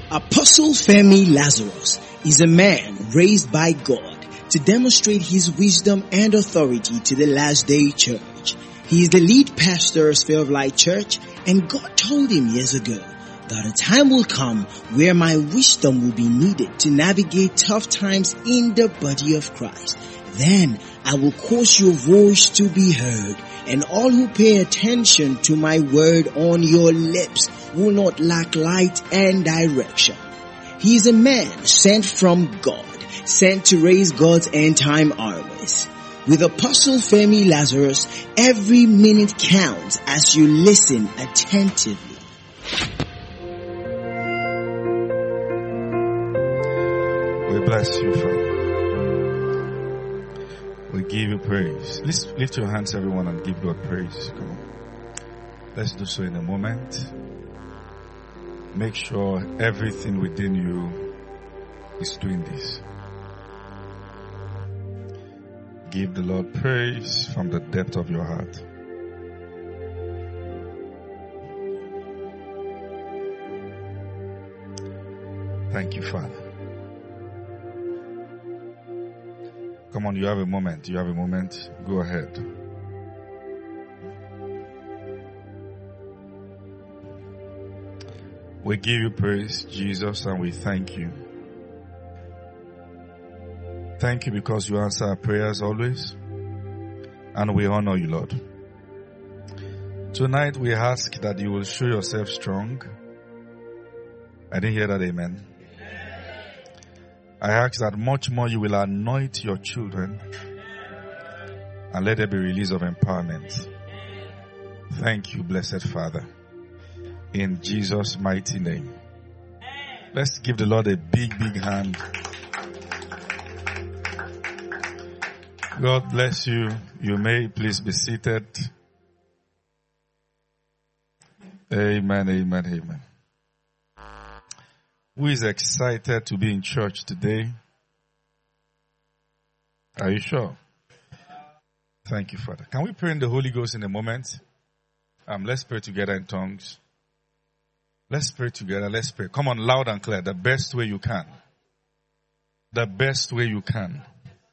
Apostle Femi Lazarus is a man raised by God to demonstrate his wisdom and authority to the last day church. He is the lead pastor of Sphere of Light Church, and God told him years ago that a time will come where my wisdom will be needed to navigate tough times in the body of Christ. Then I will cause your voice to be heard, and all who pay attention to my word on your lips will not lack light and direction. He is a man sent from God, sent to raise God's end time armies. With Apostle Femi Lazarus, every minute counts as you listen attentively. We bless you, Father. We give you praise. Let's lift your hands, everyone, and give God praise. Come on. Let's do so in a moment. Make sure everything within you is doing this. Give the Lord praise from the depth of your heart. Thank you, Father. Come on, you have a moment. You have a moment. Go ahead. We give you praise, Jesus, and we thank you. Thank you because you answer our prayers always. And we honor you, Lord. Tonight we ask that you will show yourself strong. I didn't hear that, amen. I ask that much more you will anoint your children and let there be release of empowerment. Thank you, blessed Father. In Jesus' mighty name. Let's give the Lord a big, big hand. God bless you. You may please be seated. Amen, amen, amen. Who is excited to be in church today? Are you sure? Thank you, Father. Can we pray in the Holy Ghost in a moment? Let's pray together in tongues. Let's pray together. Let's pray. Come on, loud and clear. The best way you can. The best way you can.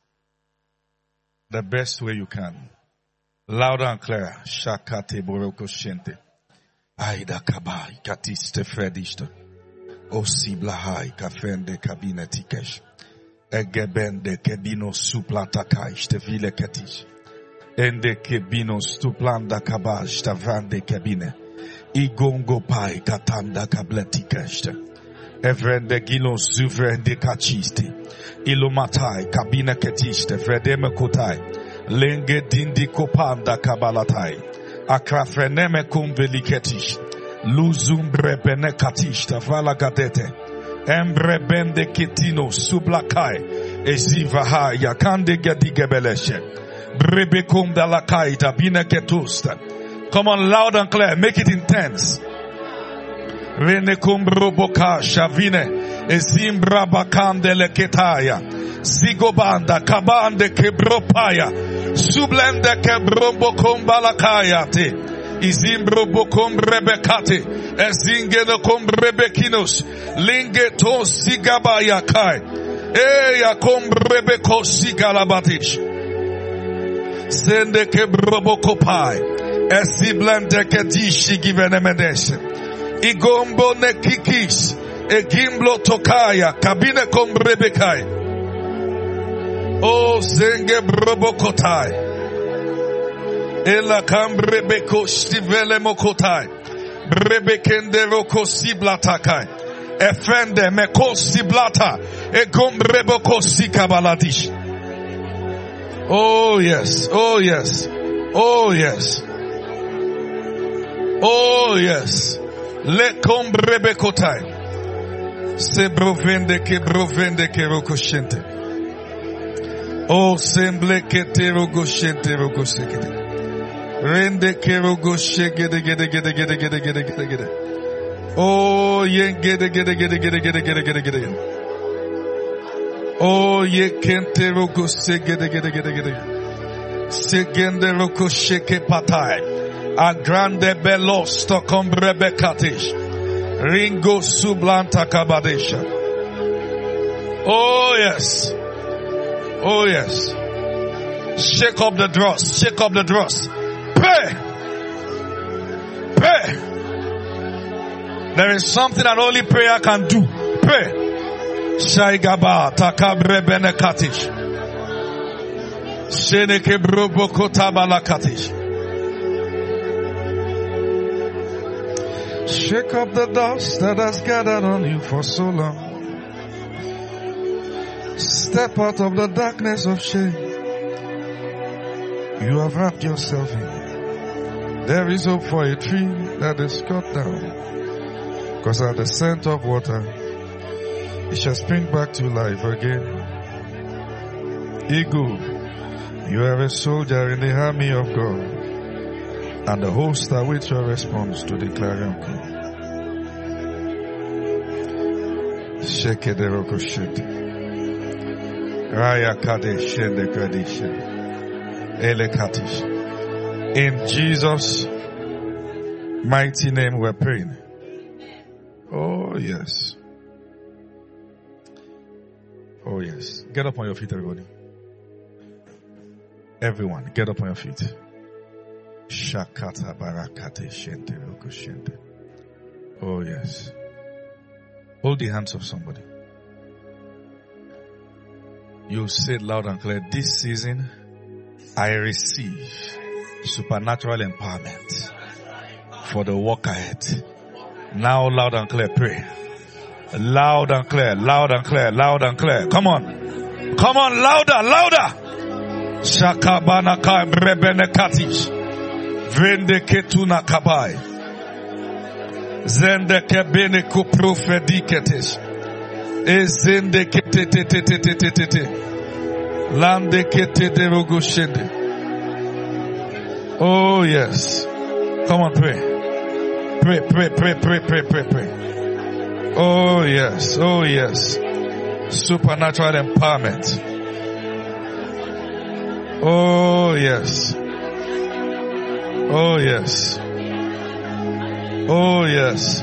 The best way you can. Loud and clear. Shakate boroko shente. Aida kabai katiste frediste. Osiblahai kafende kabinetikesh. Egebende kebino suplatakai te vile ketish. Ende kebino stuplanda kabaj tavande kabine. Igongo pai katanda kabletikesh. Evrende gino zuvrende kachiste. Ilumatai kabina ketiste vredeme kotai. Lenge dindi kopanda kabalatai. Akrafreneme kumveli ketish. Luzumbre bene katishta vala gadete. Embre bende ketino sublakai. Ezivaha yakande gadigebeleshe. Brebekum dalakai tabine ketusta. Come on, loud and clear. Make it intense. Renekum roboka shavine. Ezimbra bakande leketaya. Zigobanda kabande kebropaya. Sublende kebrombokum balakaya te. Izimbro bokom rebekate, ezingeno kom rebekinos, lingeto sigabaya kai, eya kom rebeko sigalabatish, sende kebrobokopai, eziblende kedishi givenemedesh, igombo nekikis, egimblo tokaya, kabine kom rebekai, o zenge brobokotai. Ela kambre beko stivele mokotai. Brebekende roko siblatakai. Efende meko siblata. Egombre beko sikabaladish. Oh yes, oh yes, oh yes. Oh yes. Le kombre bekotai. Se brovende ke roko shente. Oh semble ke te rogo shente rogo sekete. Rende kero go shegede gede gede gede gede gede gede gede. Oh ye gede gede gede gede gede gede gede gede. Oh ye kente rogo segede gede gede gede. Segende roko sheke patai. A grande belosto combre bekatish. Ringo sublanta kabadesha. Oh yes. Oh yes. Shake up the dross. Shake up the dross. Pray. Pray. There is something that only prayer can do. Pray. Shaigaba takabre benekatish. Sheneke broboko tabalakatish. Shake up the dust that has gathered on you for so long. Step out of the darkness of shame you have wrapped yourself in. There is hope for a tree that is cut down, because at the scent of water it shall spring back to life again. Eagle, you are a soldier in the army of God, and the host awaits your response to the clarion call. Sheke de rokoshete. Raya kadesh shende kadesh. Ele katish. In Jesus' mighty name we're praying. Oh yes. Oh yes. Get up on your feet, everybody. Everyone, get up on your feet. Shakata barakate shente rokoshente. Oh yes. Hold the hands of somebody. You say it loud and clear. This season, I receive supernatural empowerment for the walk ahead. Now loud and clear, pray. Loud and clear, loud and clear, loud and clear. Come on. Come on, louder, louder. Shakabana ka brebene katish. Vende ketuna kabai. Zende kebene kuprofediketes. Ezende kete. Lande kete derogoshende. Oh yes. Come on, pray. Pray, pray, pray, pray, pray, pray, pray. Oh yes, oh yes. Supernatural empowerment. Oh yes. Oh yes. Oh yes.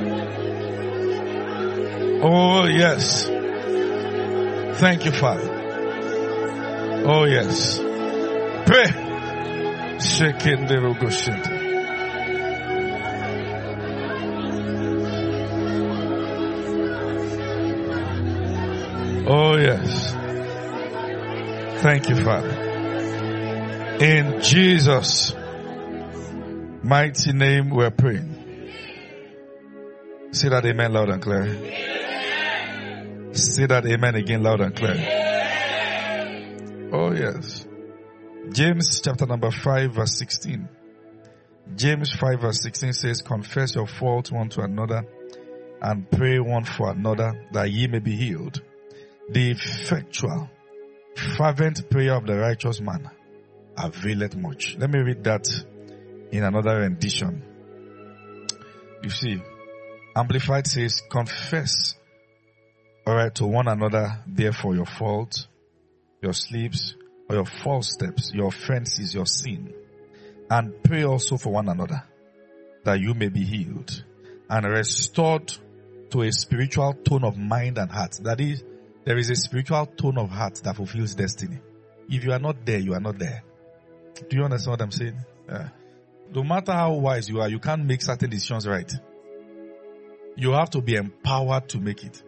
Oh yes. Thank you, Father. Oh yes. Pray. Shaking the rogoshint. Oh yes. Thank you, Father. In Jesus' mighty name we're praying. Say that amen loud and clear. Say that amen again loud and clear. Oh yes. James chapter number 5 verse 16. James 5 verse 16 says, confess your faults one to another and pray one for another that ye may be healed. The effectual, fervent prayer of the righteous man availeth much. Let me read that in another rendition. You see, Amplified says, confess, alright, to one another, therefore, your faults, your sleeps, or your false steps, your offenses, your sin, and pray also for one another, that you may be healed and restored to a spiritual tone of mind and heart. That is, there is a spiritual tone of heart that fulfills destiny. If you are not there, you are not there. Do you understand what I'm saying? No matter how wise you are, you can't make certain decisions right. You have to be empowered to make it.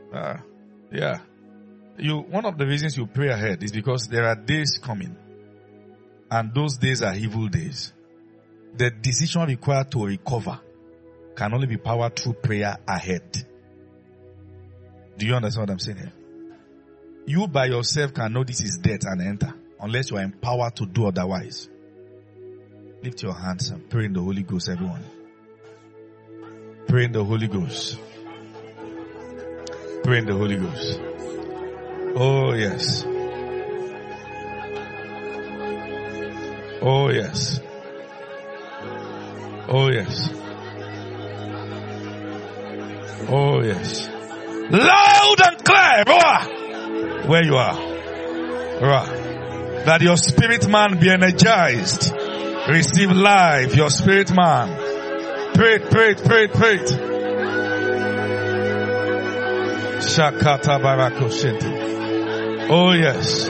One of the reasons you pray ahead is because there are days coming, and those days are evil days. The decision required to recover can only be powered through prayer ahead. Do you understand what I'm saying here? You by yourself can know this is death and enter, unless you are empowered to do otherwise. Lift your hands and pray in the Holy Ghost, everyone. Pray in the Holy Ghost. Pray in the Holy Ghost. Oh yes. Oh yes. Oh yes. Oh yes. Loud and clear, roar. Where you are. Roar. That your spirit man be energized. Receive life, your spirit man. Pray, pray, pray, pray. Shakata barako shente. Oh yes.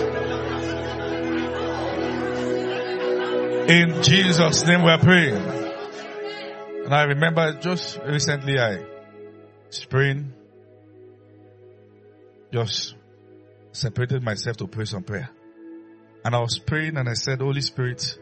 In Jesus' name we are praying. And I remember just recently I was praying, just separated myself to pray some prayer. And I was praying and I said, Holy Spirit,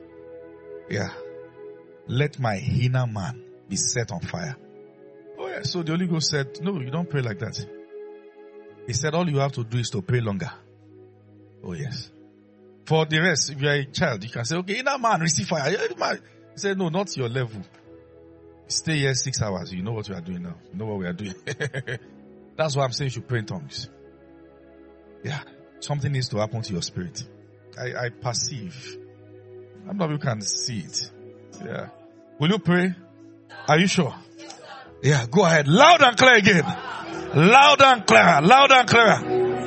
let my inner man be set on fire. Oh yeah. So the Holy Ghost said, no, you don't pray like that. He said, all you have to do is to pray longer. Oh yes. For the rest, if you are a child, you can say, okay, inner man, receive fire. He said, no, not your level. Stay here 6 hours. You know what we are doing now. You know what we are doing. That's why I'm saying you should pray in tongues. Yeah. Something needs to happen to your spirit. I perceive. I'm not sure you can see it. Yeah. Will you pray? Are you sure? Yeah, go ahead. Loud and clear again. Loud and clear. Loud and clear.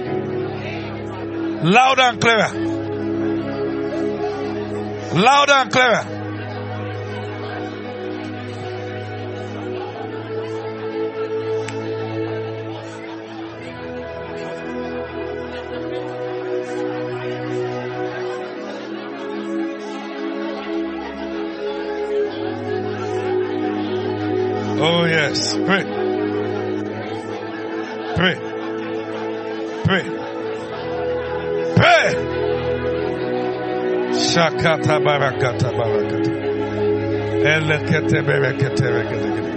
Loud and clear. Loud and clear. Oh yes, pray. Pray. Pray. Pray. Shakata barakata barakata. Elekete berekete regedegede.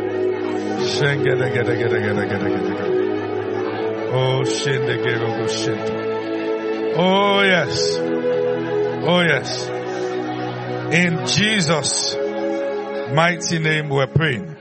Shengedegedegedegedegede. Oh shendegerogo shente. Oh yes. Oh yes. In Jesus' mighty name we're praying.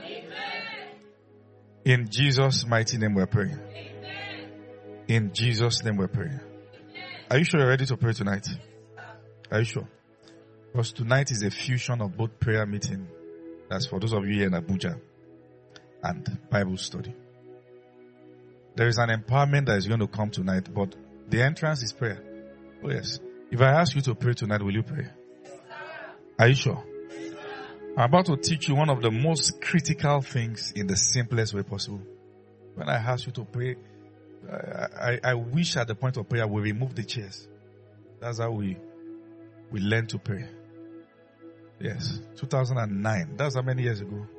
In Jesus' mighty name we're praying. In Jesus' name we're praying. Are you sure you're ready to pray tonight? Are you sure? Because tonight is a fusion of both prayer meeting, that's for those of you here in Abuja, and Bible study. There is an empowerment that is going to come tonight, but the entrance is prayer. Oh yes. If I ask you to pray tonight, will you pray? Are you sure? I'm about to teach you one of the most critical things in the simplest way possible. When I ask you to pray, I wish at the point of prayer we remove the chairs. That's how we learn to pray. Yes, 2009. That's how many years ago?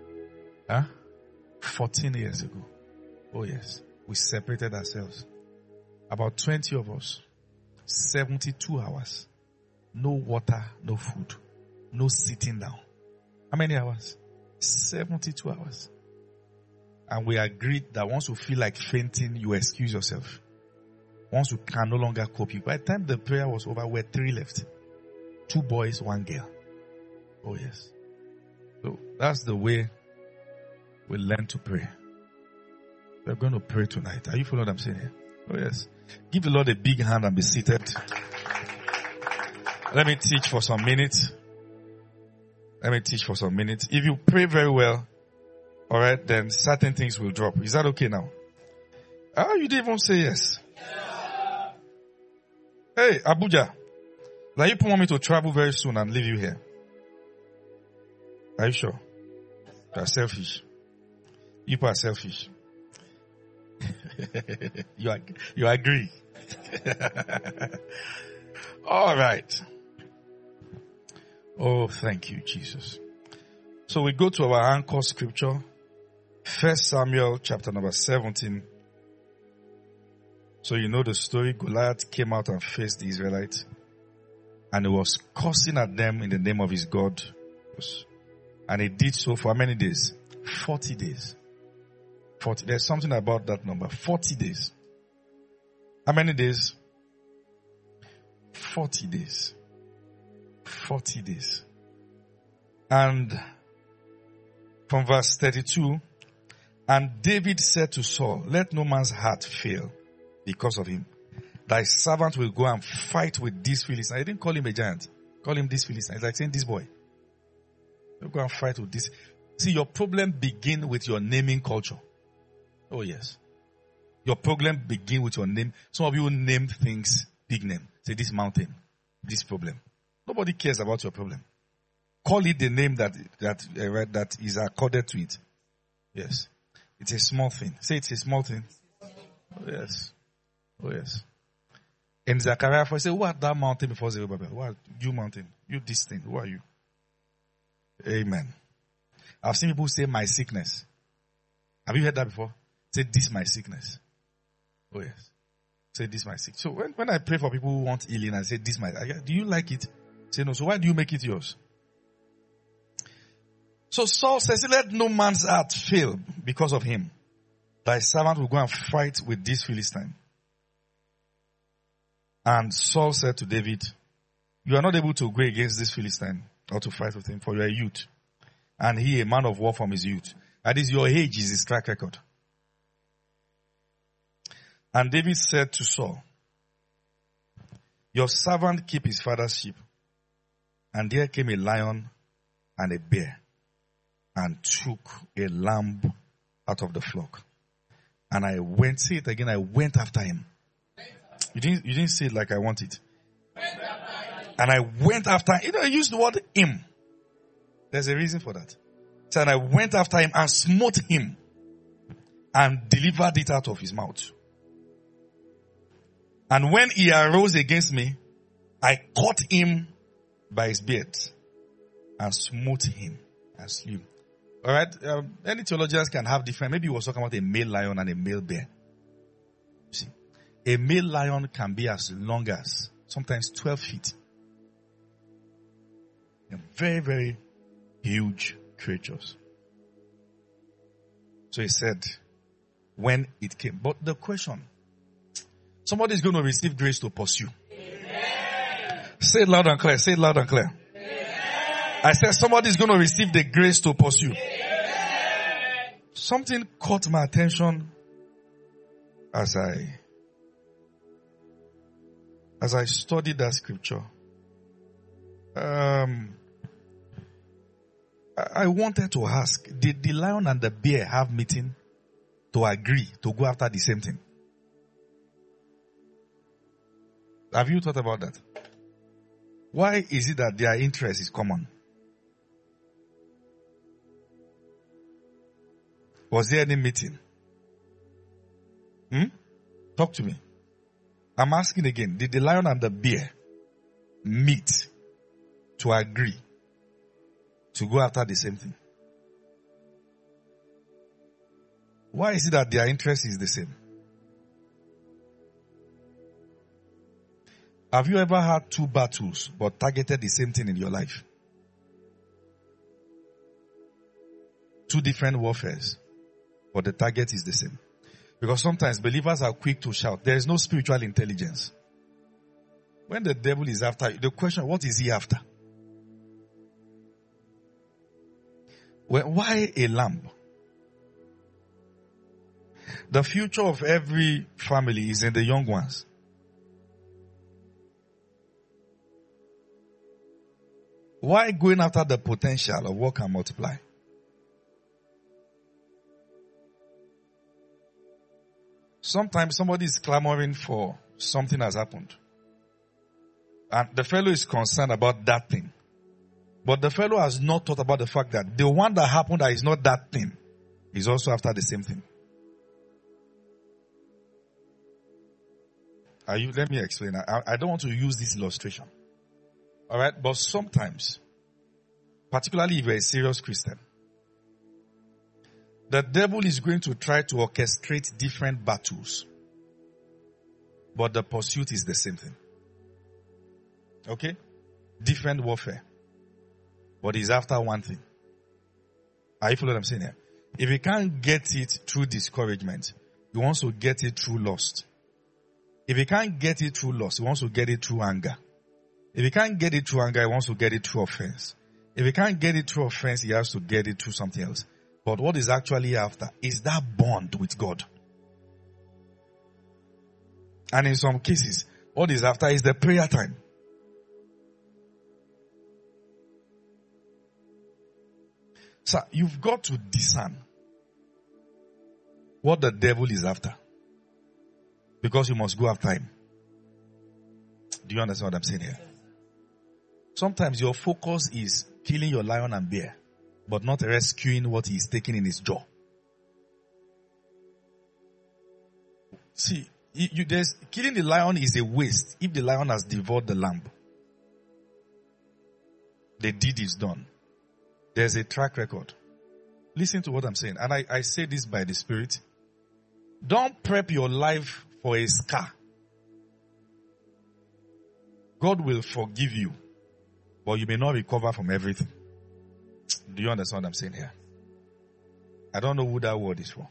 14 years ago. Oh yes, we separated ourselves. About 20 of us. 72 hours. No water, no food. No sitting down. How many hours? 72 hours. And we agreed that once you feel like fainting, you excuse yourself. Once you can no longer cope. By the time the prayer was over, we had 3 left. 2 boys, 1 girl. Oh yes. So that's the way we learn to pray. We're going to pray tonight. Are you following what I'm saying here? Oh yes. Give the Lord a big hand and be seated. Let me teach for some minutes. If you pray very well, alright, then certain things will drop. Is that okay now? You didn't even say yes. Yeah. Hey, Abuja. Like you want me to travel very soon and leave you here. Are you sure? You are selfish. You are selfish. You agree. Alright. Oh, thank you, Jesus. So we go to our anchor scripture, 1 Samuel chapter number 17. So you know the story. Goliath came out and faced the Israelites, and he was cursing at them in the name of his God. And he did so for how many days? 40 days. 40. There's something about that number. 40 days. How many days? 40 days. 40 days. And from verse 32, and David said to Saul, let no man's heart fail because of him. Thy servant will go and fight with this Philistine. I didn't call him a giant. Call him this Philistine. It's like saying this boy. You'll go and fight with this. See, your problem begin with your naming culture. Oh yes. Your problem begin with your name. Some of you name things big name. Say this mountain, this problem. Nobody cares about your problem. Call it the name that is accorded to it. Yes. It's a small thing. Say it's a small thing. Oh, yes. Oh, yes. In Zechariah, I say, who art thou mountain before Zerubbabel? Who are you mountain? You this thing. Who are you? Amen. I've seen people say, my sickness. Have you heard that before? Say, this my sickness. Oh, yes. Say, this my sickness. So when I pray for people who want healing, I say, this my, do you like it? Say, no. So why do you make it yours? So Saul says, let no man's heart fail because of him. Thy servant will go and fight with this Philistine. And Saul said to David, you are not able to go against this Philistine or to fight with him, for you are a youth. And he a man of war from his youth. That is, your age is his track record. And David said to Saul, your servant keep his father's sheep. And there came a lion and a bear and took a lamb out of the flock. And I went, say it again, I went after him. You didn't say it like I want it. And I went after him. I used the word him. There's a reason for that. So and I went after him and smote him and delivered it out of his mouth. And when he arose against me, I caught him by his beard and smote him and slew him. Alright, any theologians can have different, maybe he was talking about a male lion and a male bear. You see, a male lion can be as long as sometimes 12 feet. They're very, very huge creatures. So he said, when it came. But the question, somebody is going to receive grace to pursue. Amen. Say it loud and clear. Say it loud and clear. Amen. I said somebody is going to receive the grace to pursue. Amen. Something caught my attention as I studied that scripture. I wanted to ask, did the lion and the bear have meeting to agree to go after the same thing? Have you thought about that? Why is it that their interest is common? Was there any meeting? Talk to me. I'm asking again, did the lion and the bear meet to agree to go after the same thing? Why is it that their interest is the same? Have you ever had two battles but targeted the same thing in your life? Two different warfares, but the target is the same. Because sometimes believers are quick to shout. There is no spiritual intelligence. When the devil is after you, the question, what is he after? Well, why a lamb? The future of every family is in the young ones. Why going after the potential of what can multiply? Sometimes somebody is clamoring for something has happened. And the fellow is concerned about that thing. But the fellow has not thought about the fact that the one that happened that is not that thing is also after the same thing. Let me explain. I don't want to use this illustration. Alright, but sometimes, particularly if you're a serious Christian, the devil is going to try to orchestrate different battles. But the pursuit is the same thing. Okay? Different warfare. But he's after one thing. Are you following what I'm saying here? If he can't get it through discouragement, he wants to get it through lust. If he can't get it through lust, he wants to get it through anger. If he can't get it through anger, he wants to get it through offense. If he can't get it through offense, he has to get it through something else. But what he's actually after is that bond with God. And in some cases, what he's after is the prayer time. So you've got to discern what the devil is after. Because you must go after him. Do you understand what I'm saying here? Sometimes your focus is killing your lion and bear, but not rescuing what he is taking in his jaw. See, killing the lion is a waste if the lion has devoured the lamb. The deed is done. There's a track record. Listen to what I'm saying. And I say this by the Spirit. Don't prep your life for a scar. God will forgive you, but you may not recover from everything. Do you understand what I'm saying here? I don't know who that word is for.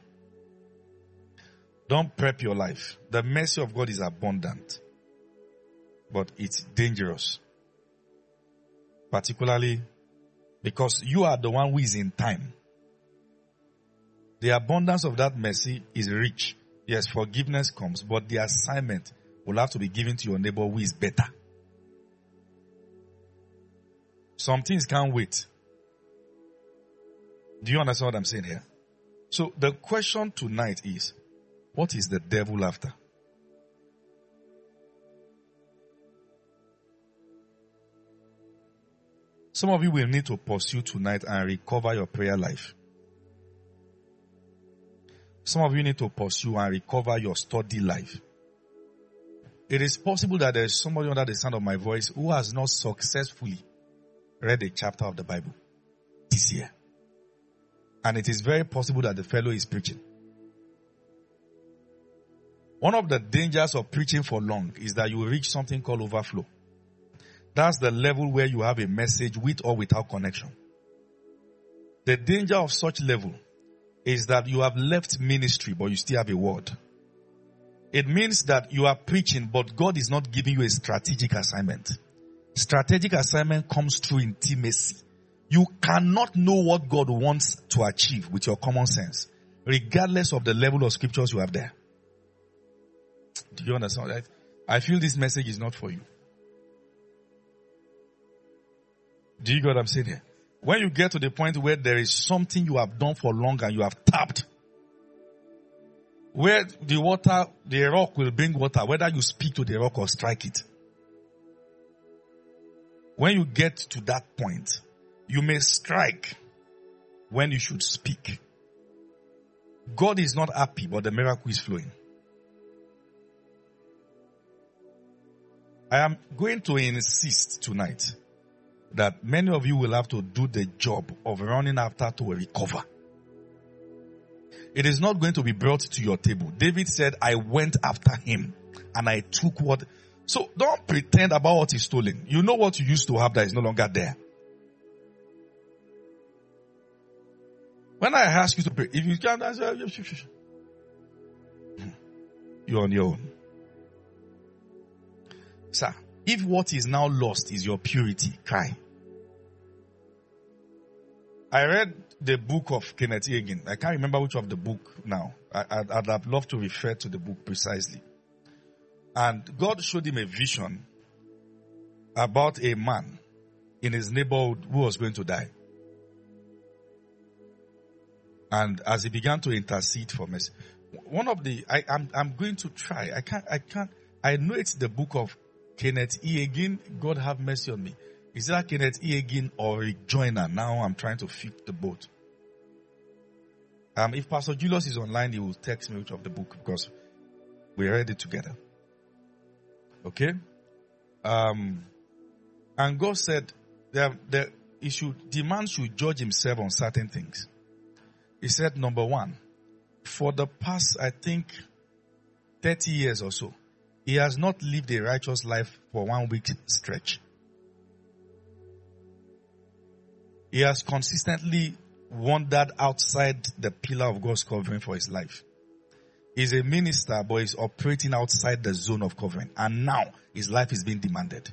Don't prep your life. The mercy of God is abundant, but it's dangerous. Particularly because you are the one who is in time. The abundance of that mercy is rich. Yes, forgiveness comes, but the assignment will have to be given to your neighbor who is better. Some things can't wait. Do you understand what I'm saying here? So the question tonight is, what is the devil after? Some of you will need to pursue tonight and recover your prayer life. Some of you need to pursue and recover your study life. It is possible that there is somebody under the sound of my voice who has not successfully read a chapter of the Bible this year. And it is very possible that the fellow is preaching. One of the dangers of preaching for long is that you will reach something called overflow. That's the level where you have a message with or without connection. The danger of such level is that you have left ministry, but you still have a word. It means that you are preaching, but God is not giving you a strategic assignment. Strategic assignment comes through intimacy. You cannot know what God wants to achieve with your common sense, regardless of the level of scriptures you have there. Do you understand that? I feel this message is not for you. Do you get what I'm saying here? When you get to the point where there is something you have done for long and you have tapped, where the rock will bring water, whether you speak to the rock or strike it. When you get to that point, you may strike when you should speak. God is not happy, but the miracle is flowing. I am going to insist tonight that many of you will have to do the job of running after to recover. It is not going to be brought to your table. David said, I went after him and I took what. So don't pretend about what is stolen. You know what you used to have that is no longer there. When I ask you to pray, if you can't answer, you're on your own. Sir, if what is now lost is your purity, cry. I read the book of Kenneth Hagin. I can't remember which of the book now. I'd have loved to refer to the book precisely. And God showed him a vision about a man in his neighborhood who was going to die. And as he began to intercede for mercy, I'm going to try. I know it's the book of Kenneth Hagin. God have mercy on me. Is that Kenneth Hagin or Rick Joyner? Now I'm trying to fit the boat. If Pastor Julius is online, he will text me which of the book because we read it together. Okay? And God said that the man should judge himself on certain things. He said, number one, for the past, I think, 30 years or so, he has not lived a righteous life for 1 week stretch. He has consistently wandered outside the pillar of God's covering for his life. He's a minister, but he's operating outside the zone of covering. And now, his life is being demanded.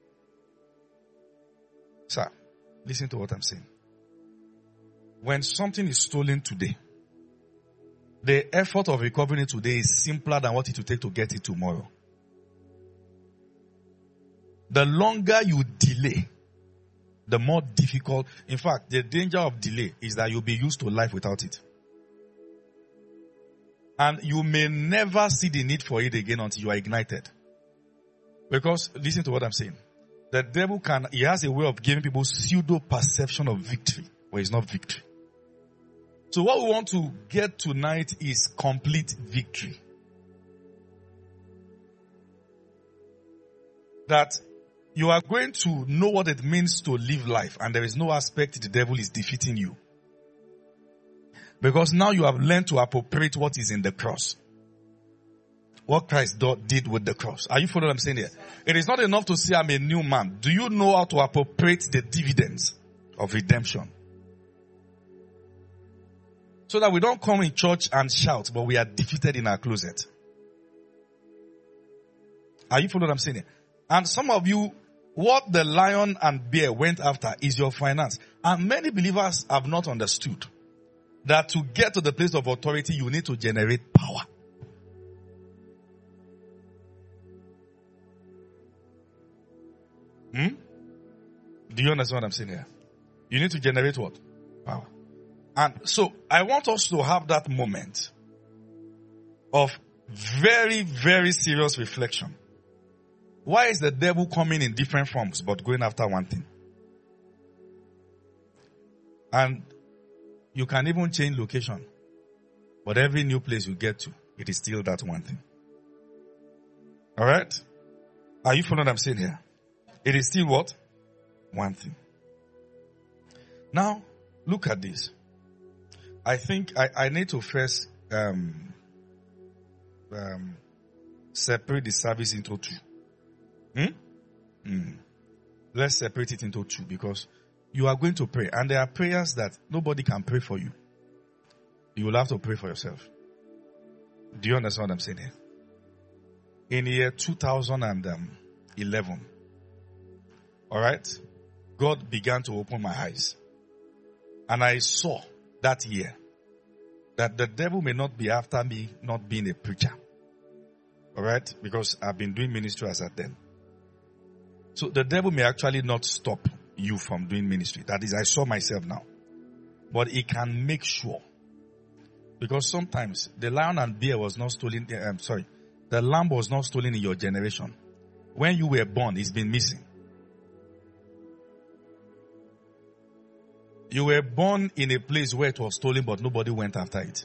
Sir, listen to what I'm saying. When something is stolen today, the effort of recovering it today is simpler than what it will take to get it tomorrow. The longer you delay, the more difficult. In fact, the danger of delay is that you'll be used to life without it. And you may never see the need for it again until you are ignited. Because, listen to what I'm saying. The devil he has a way of giving people pseudo perception of victory, where it's not victory. So what we want to get tonight is complete victory. that you are going to know what it means to live life, and there is no aspect the devil is defeating you. Because now you have learned to appropriate what is in the cross. What Christ did with the cross. Are you following what I'm saying here? It is not enough to say I'm a new man. Do you know how to appropriate the dividends of redemption? So that we don't come in church and shout, but we are defeated in our closet. Are you following what I'm saying here? And some of you, what the lion and bear went after is your finance. And many believers have not understood that to get to the place of authority, you need to generate power. Do you understand what I'm saying here? You need to generate what? Power. And so I want us to have that moment of very, very serious reflection. Why is the devil coming in different forms but going after one thing? And you can even change location. But every new place you get to, it is still that one thing. Alright? Are you following what I'm saying here? It is still what? One thing. Now, look at this. I think I need to first separate the service into two. Let's separate it into two, because you are going to pray, and there are prayers that nobody can pray for you. You will have to pray for yourself. Do you understand what I'm saying here? In the year 2011, alright, God began to open my eyes. And I saw that year that the devil may not be after me not being a preacher. Alright? Because I've been doing ministry as at then. So the devil may actually not stop you from doing ministry. That is, I saw myself now. But he can make sure. Because sometimes the lion and bear was not stolen, the lamb was not stolen in your generation. When you were born, it's been missing. You were born in a place where it was stolen, but nobody went after it.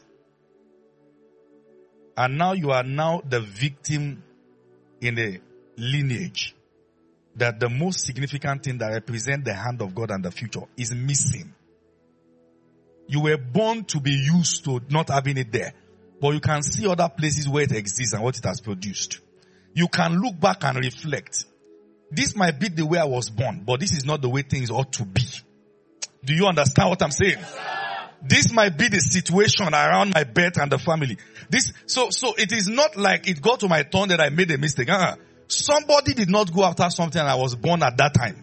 And now you are now the victim in a lineage that the most significant thing that represents the hand of God and the future is missing. You were born to be used to not having it there, but you can see other places where it exists and what it has produced. You can look back and reflect. This might be the way I was born, but this is not the way things ought to be. Do you understand what I'm saying? This might be the situation around my birth and the family. So it is not like it got to my turn that I made a mistake. Somebody did not go after something and I was born at that time.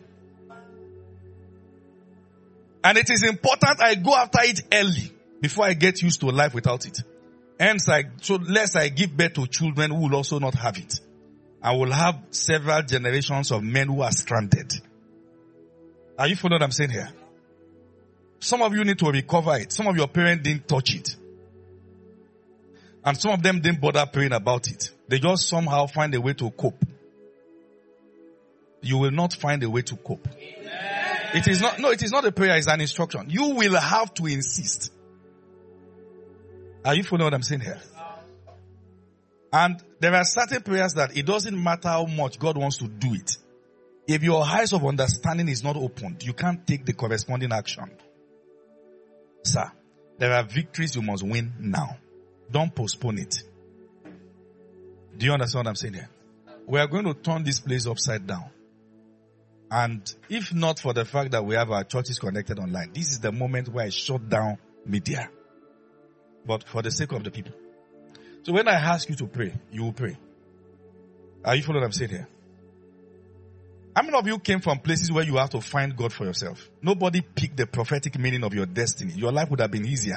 And it is important I go after it early before I get used to life without it. Hence, lest I give birth to children who will also not have it. I will have several generations of men who are stranded. Are you following what I'm saying here? Some of you need to recover it. Some of your parents didn't touch it. And some of them didn't bother praying about it. They just somehow find a way to cope. You will not find a way to cope. It is not a prayer, it's an instruction. You will have to insist. Are you following what I'm saying here? And there are certain prayers that it doesn't matter how much God wants to do it. If your eyes of understanding is not opened, you can't take the corresponding action. Sir, there are victories you must win now. Don't postpone it. Do you understand what I'm saying here? We are going to turn this place upside down. And if not for the fact that we have our churches connected online, this is the moment where I shut down media. But for the sake of the people. So when I ask you to pray, you will pray. Are you following what I'm saying here? How many of you came from places where you have to find God for yourself? Nobody picked the prophetic meaning of your destiny. Your life would have been easier.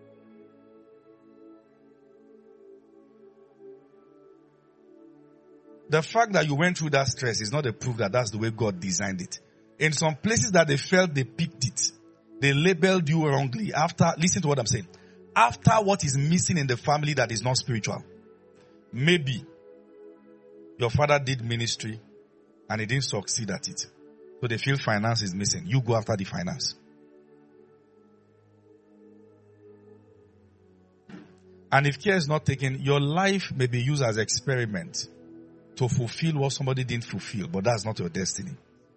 The fact that you went through that stress is not a proof that that's the way God designed it. In some places that they felt they picked it, they labeled you wrongly listen to what I'm saying, after what is missing in the family that is not spiritual. Maybe your father did ministry and he didn't succeed at it. So they feel finance is missing. You go after the finance. And if care is not taken, your life may be used as experiment to fulfill what somebody didn't fulfill, but that's not your destiny.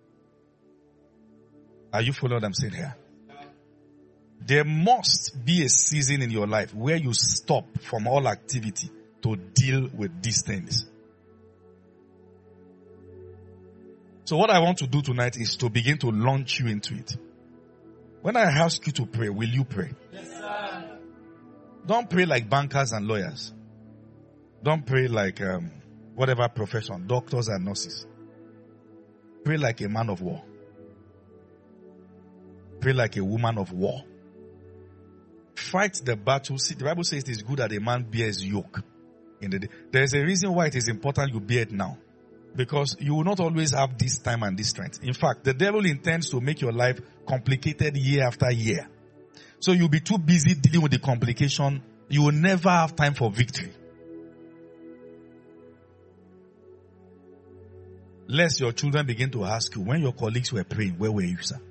Are you following what I'm saying here? There must be a season in your life where you stop from all activity to deal with these things. So what I want to do tonight is to begin to launch you into it. When I ask you to pray, will you pray? Yes, sir. Don't pray like bankers and lawyers. Don't pray like whatever profession, doctors and nurses. Pray like a man of war. Pray like a woman of war. Fight the battle. See, the Bible says it is good that a man bears yoke. There is a reason why it is important you bear it now. Because you will not always have this time and this strength. In fact, the devil intends to make your life complicated year after year. So you'll be too busy dealing with the complication. You will never have time for victory. Lest your children begin to ask you, when your colleagues were praying, where were you, sir?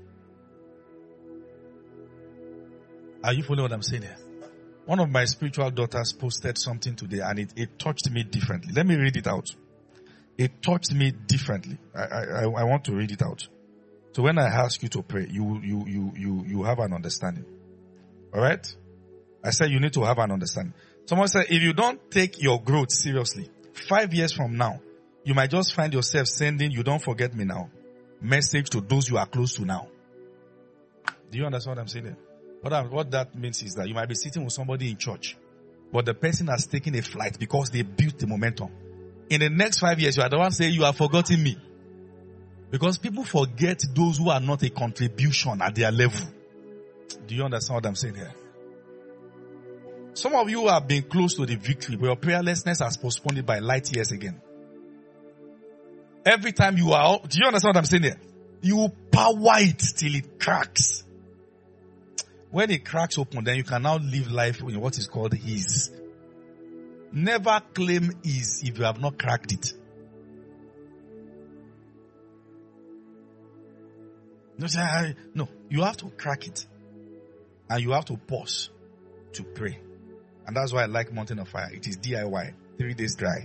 Are you following what I'm saying here? One of my spiritual daughters posted something today and it touched me differently. Let me read it out. It touched me differently. I want to read it out. So when I ask you to pray, you have an understanding. Alright? I said you need to have an understanding. Someone said, if you don't take your growth seriously, 5 years from now, you might just find yourself sending, you don't forget me now, message to those you are close to now. Do you understand what I'm saying there? What that means is that you might be sitting with somebody in church, but the person has taken a flight because they built the momentum. In the next 5 years, you are the one saying, you have forgotten me. Because people forget those who are not a contribution at their level. Do you understand what I'm saying here? Some of you have been close to the victory, but your prayerlessness has postponed it by light years again. Every time you are, do you understand what I'm saying here? You power it till it cracks. When it cracks open, then you can now live life in what is called ease. Never claim ease if you have not cracked it. No, you have to crack it. And you have to pause to pray. And that's why I like Mountain of Fire. It is DIY. 3 days dry.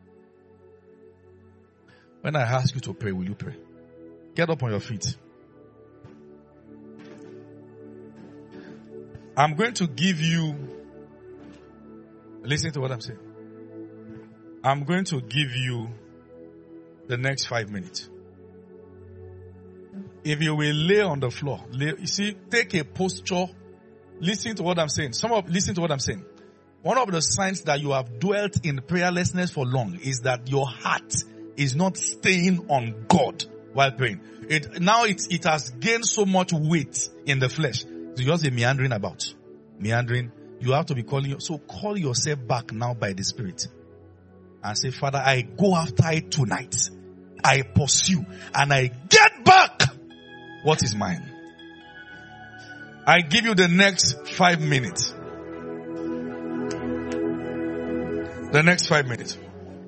When I ask you to pray, will you pray? Get up on your feet. I'm going to give you, listen to what I'm saying. I'm going to give you the next 5 minutes. If you will lay on the floor, you see, take a posture. Listen to what I'm saying. Listen to what I'm saying. One of the signs that you have dwelt in prayerlessness for long is that your heart is not staying on God while praying. It has gained so much weight in the flesh. So you're just meandering about. Meandering. You have to be calling. So call yourself back now by the Spirit. And say, Father, I go after it tonight. I pursue. And I get back what is mine. I give you the next 5 minutes. The next 5 minutes.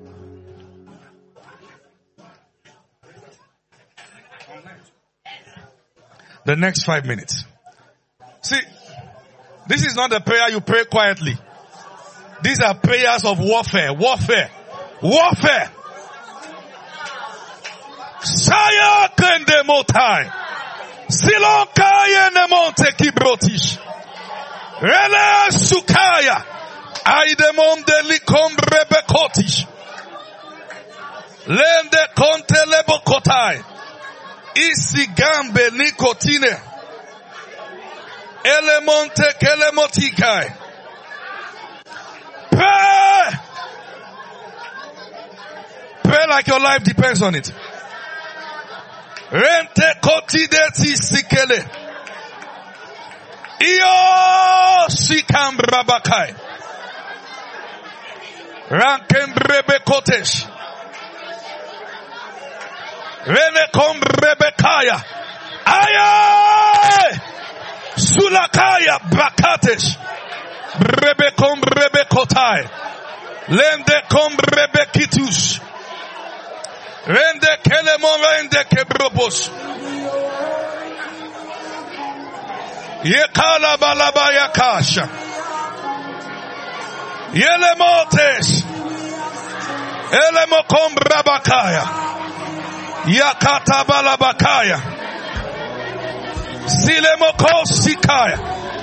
The next 5 minutes. See, this is not a prayer you pray quietly. These are prayers of warfare. Warfare. Warfare. Saya kende motai. Silokaya nemonte kibrotish. Rele sukaya. Aidemon delikom rebekotish. Lende konte lebokotai. Isigambe nikotine. Elemonte kelemotikai. Pray! Pray like your life depends on it. Rente kotideti sikele. Iyo sikam rabakai. Rankem rebekotesh. Rene kom rebekaya. Aye! Sulakaya brakatesh. Rebekom rebekotai. Lende kom rebekitus. Rende kelemon rende kebrobos. Yekala balaba yakasha. Yelemotes. Elemokom Rabakaya. Yakata Balabakaya. Silemoko Sikaya.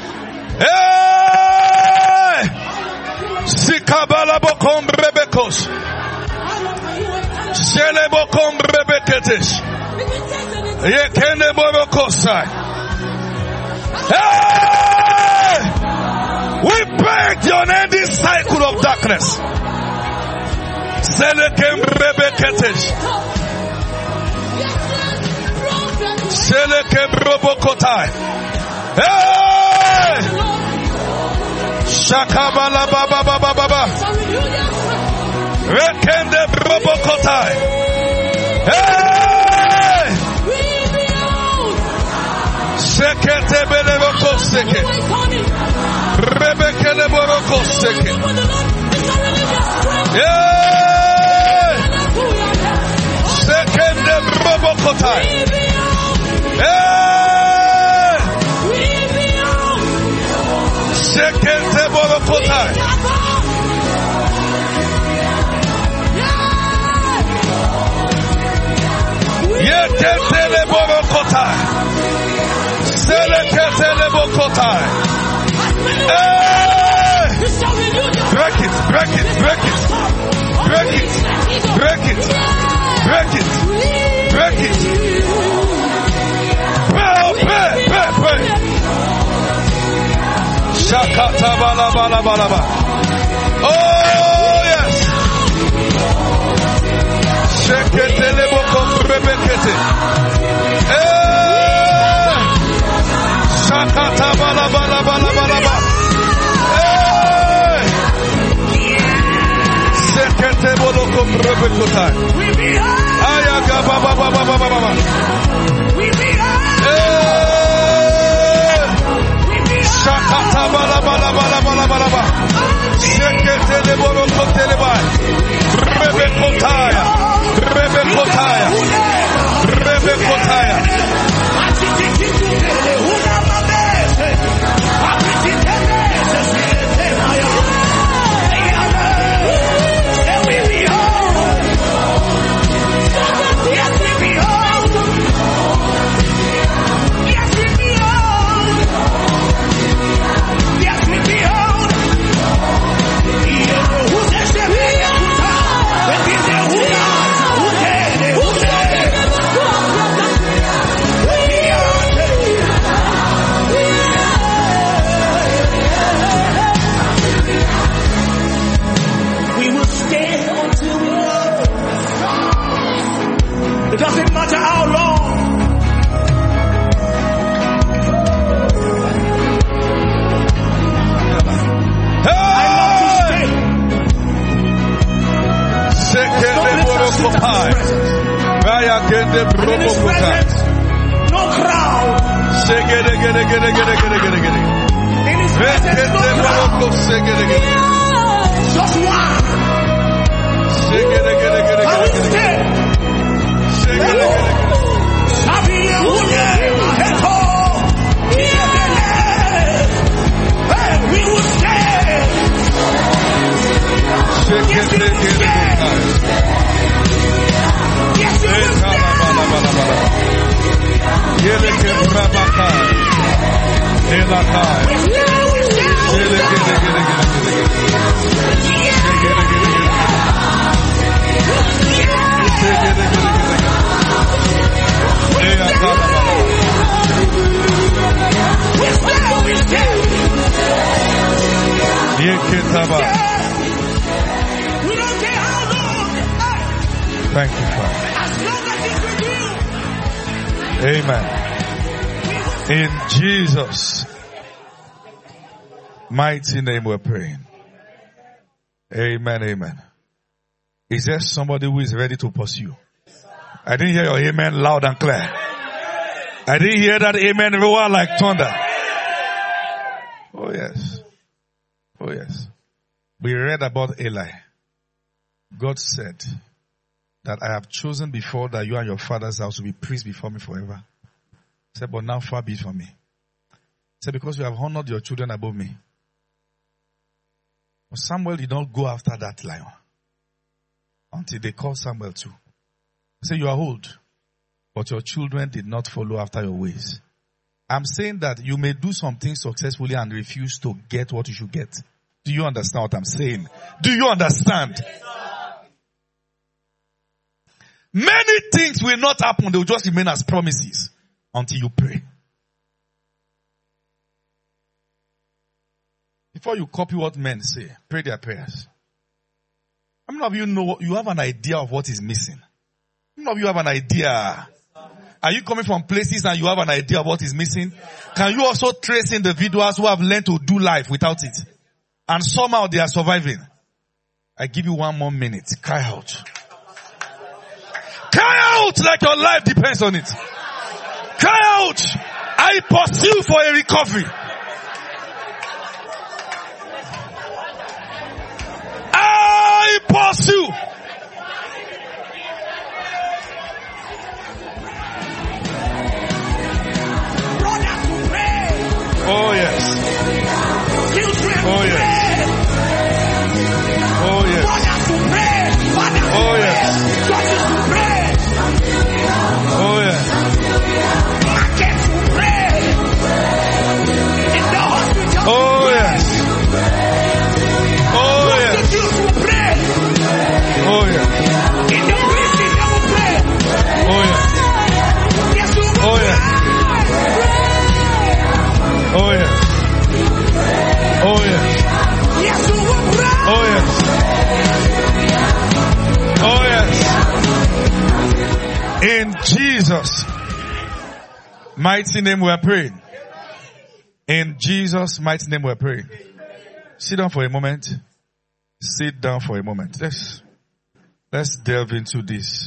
Hey! Sikabalabokom Rebekos. Selebokom Rebeketes. Yekene Borokosai. Hey! We break your ending cycle of darkness. Selekem Rebeketes. Selekem Robokotai. Hey! Shakabala Baba Baba Baba. Rekende Robokotai. Hey! Sekete Beleboko Seke. Rebekele Boroko Seke. Yeah! Sekende Robokotai. Hey! Sekete Borokotai. Yekete Borokotai. Selekete Borokotai. Hey! Break it, break it, break it. Break it, break it, break it, break it. Pray. Shakata bala bala bala bala. Oh yes. Shekete leboko rebekete. Shakata bala bala bala bala bala. Shekete boloko rebekota. Ayaga baba baba baba baba. Shakata bala bala bala bala bala bala. Shekete le boroko teleba. Rebekotaya. Rebekotaya. Rebekotaya. It doesn't matter how long. I love to stay. In His presence, no crowd. In His presence, no crowd. Just one. I will stay. We will stay. Yes, we will stay. Yes, we will stay. Thank you, Father. Amen. In Jesus' mighty name we're praying. Amen, amen. Is there somebody who is ready to pursue? I didn't hear your amen loud and clear. I didn't hear that amen roar like thunder. Oh yes. Oh yes. We read about Eli. God said that I have chosen before that you and your father's house will be priests before me forever. He said, but now far be it from me. He said, because you have honored your children above me. But Samuel did not go after that lion. until they call Samuel too. Say, you are old, but your children did not follow after your ways. I'm saying that you may do something successfully and refuse to get what you should get. Do you understand what I'm saying? Do you understand? Many things will not happen. They will just remain as promises until you pray. Before you copy what men say, pray their prayers. How many of you know, you have an idea of what is missing? How many of you have an idea? Are you coming from places and you have an idea of what is missing? Can you also trace individuals who have learned to do life without it? And somehow they are surviving. I give you 1 more minute. Cry out. Cry out like your life depends on it. Cry out. I pursue for a recovery. I pursue. Oh yes. Oh yes. Oh yes. Oh yes. Oh yes. Oh yes. Oh yes. Oh yes. Oh yes. Oh yes. Oh yes. Oh yes. Oh yes. Oh yes. In Jesus' mighty name we are praying. In Jesus' mighty name we are praying. Sit down for a moment. Sit down for a moment. Let's delve into this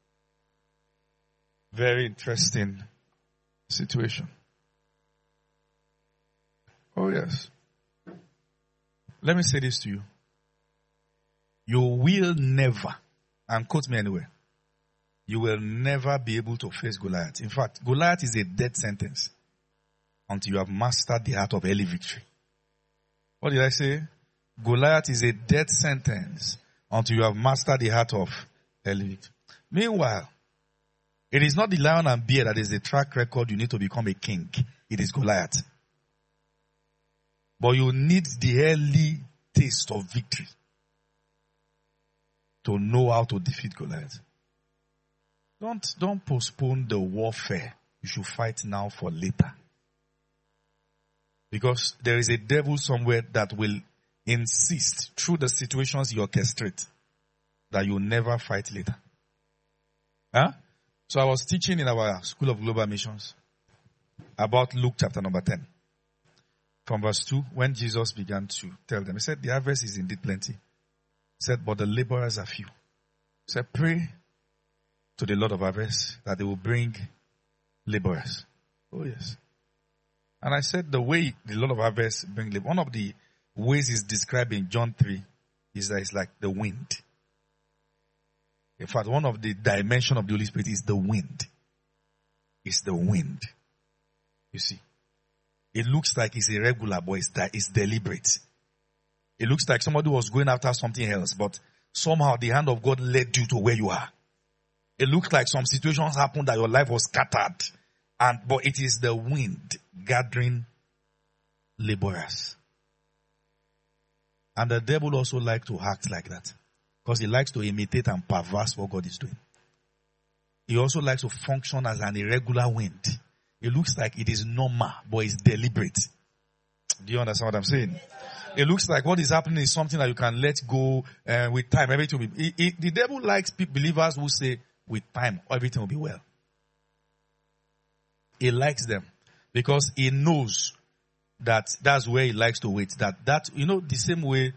very interesting situation. Oh yes. Let me say this to you. You will never, and quote me anywhere, you will never be able to face Goliath. In fact, Goliath is a death sentence until you have mastered the art of early victory. What did I say? Goliath is a death sentence until you have mastered the art of early victory. Meanwhile, it is not the lion and bear that is the track record you need to become a king. It is Goliath. But you need the early taste of victory to know how to defeat Goliath. Don't postpone the warfare. You should fight now for later. Because there is a devil somewhere that will insist through the situations you orchestrate that you never fight later. Huh? So I was teaching in our School of Global Missions about Luke chapter number 10. From verse 2, when Jesus began to tell them, he said, the harvest is indeed plenty. He said, but the laborers are few. He said, pray to the Lord of harvest that they will bring laborers. Oh yes. And I said, the way the Lord of harvest bring laborers, one of the ways is described in John 3 is that it's like the wind. In fact, one of the dimensions of the Holy Spirit is the wind. It's the wind. You see. It looks like it's irregular, but it's deliberate. It looks like somebody was going after something else, but somehow the hand of God led you to where you are. It looks like some situations happened that your life was scattered, but it is the wind gathering laborers. And the devil also likes to act like that, because he likes to imitate and perverse what God is doing. He also likes to function as an irregular wind. It looks like it is normal, but it's deliberate. Do you understand what I'm saying? It looks like what is happening is something that you can let go with time. Everything will be. The devil likes believers who say, with time, everything will be well. He likes them because he knows that that's where he likes to wait. That you know, the same way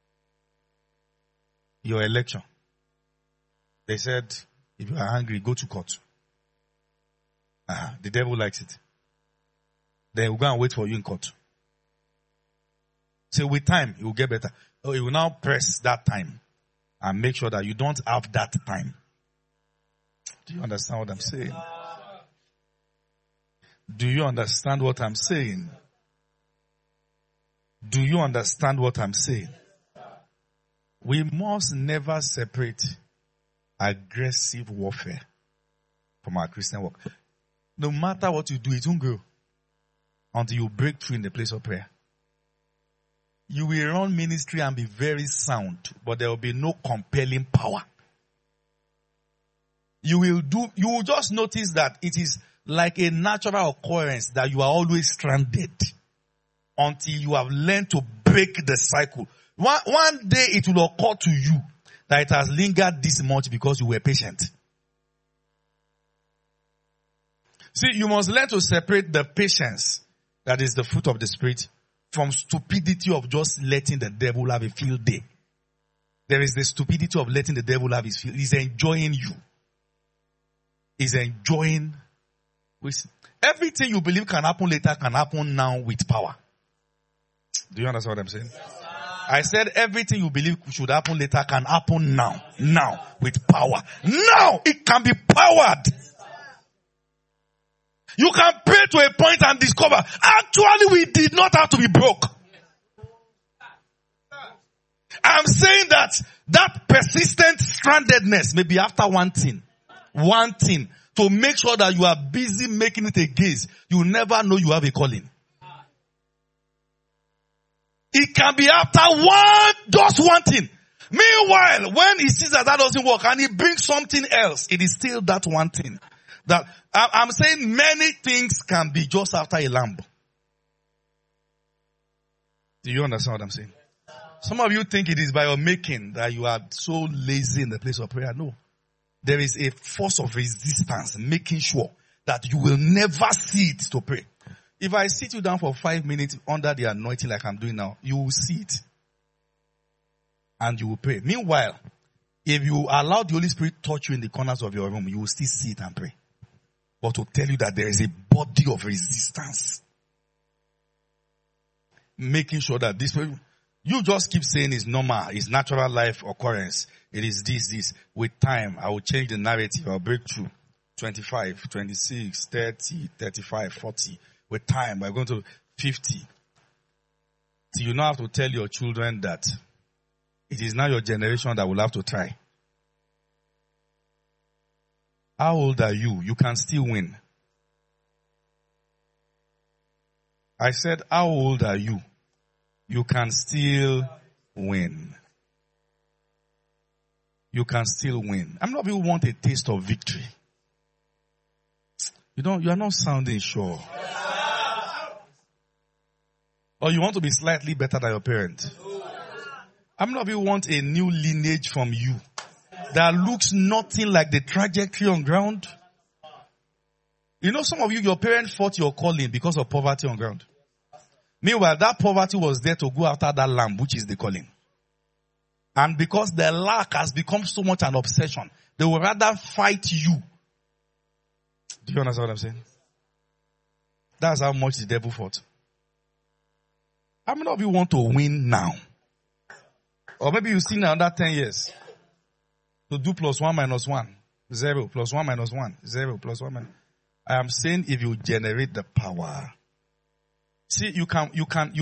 your election. They said, if you are angry, go to court. The devil likes it. Then he'll go and wait for you in court. So with time, it will get better. So he will now press that time and make sure that you don't have that time. Do you understand what I'm saying? Do you understand what I'm saying? Do you understand what I'm saying? We must never separate aggressive warfare from our Christian work. No matter what you do, it won't grow until you break through in the place of prayer. You will run ministry and be very sound, but there will be no compelling power. You will just notice that it is like a natural occurrence that you are always stranded until you have learned to break the cycle. One day it will occur to you that it has lingered this much because you were patient. See, you must learn to separate the patience that is the fruit of the Spirit from stupidity of just letting the devil have a field day. There is the stupidity of letting the devil have his field. He's enjoying you. He's enjoying. Everything you believe can happen later can happen now with power. Do you understand what I'm saying? I said everything you believe should happen later can happen now. Now with power. Now it can be powered. You can pray to a point and discover, actually we did not have to be broke. I'm saying that persistent strandedness may be after one thing, to make sure that you are busy making it a gaze. You never know you have a calling. It can be after just one thing. Meanwhile, when he sees that doesn't work and he brings something else, it is still that one thing. That I'm saying many things can be just after a lamb. Do you understand what I'm saying? Some of you think it is by your making that you are so lazy in the place of prayer. No. There is a force of resistance making sure that you will never see it to pray. If I sit you down for 5 minutes under the anointing like I'm doing now, you will see it. And you will pray. Meanwhile, if you allow the Holy Spirit to touch you in the corners of your room, you will still see it and pray. But to tell you that there is a body of resistance. Making sure that this, you just keep saying it's normal, it's natural life occurrence. It is this. With time, I will change the narrative, I'll break through. 25, 26, 30, 35, 40. With time, we're going to 50. So you now have to tell your children that it is now your generation that will have to try. How old are you? You can still win. I said, how old are you? You can still win. You can still win. How many of you want a taste of victory? You are not sounding sure. Or you want to be slightly better than your parent? How many of you want a new lineage from you that looks nothing like the trajectory on ground? You know, some of you, your parents fought your calling because of poverty on ground. Meanwhile, that poverty was there to go after that lamb, which is the calling. And because the lack has become so much an obsession, they would rather fight you. Do you understand what I'm saying? That's how much the devil fought. How many of you want to win now? Or maybe you see in another 10 years. To do +1 - 1, 0, +1 - 1, 0, +1 - I am saying if you generate the power. See, you can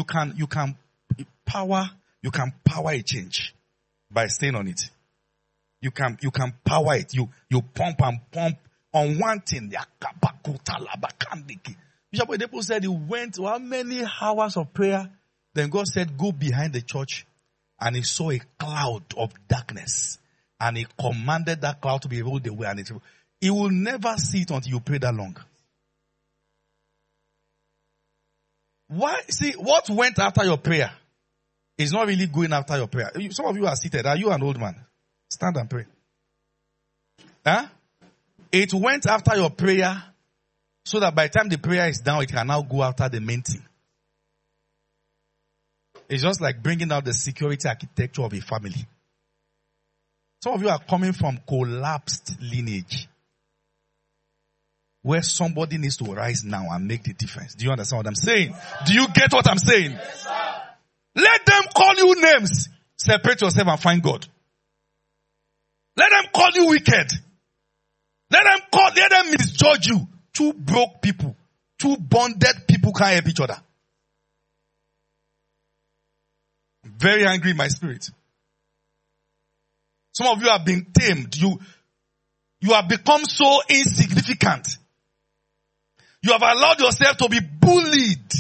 power a change by staying on it. You can power it. You pump and pump on one thing. Bishop Oyedepo said he went to how many hours of prayer? Then God said, go behind the church. And he saw a cloud of darkness. And he commanded that cloud to be rolled away. And he will never see it until you pray that long. Why? See, what went after your prayer is not really going after your prayer. Some of you are seated. Are you an old man? Stand and pray. Huh? It went after your prayer so that by the time the prayer is down, it can now go after the main thing. It's just like bringing out the security architecture of a family. Some of you are coming from collapsed lineage where somebody needs to rise now and make the difference. Do you understand what I'm saying? Do you get what I'm saying? Yes, sir. Let them call you names. Separate yourself and find God. Let them call you wicked. Let them misjudge you. Two broke people, two bonded people can't help each other. I'm very angry in my spirit. Some of you have been tamed. You have become so insignificant. You have allowed yourself to be bullied.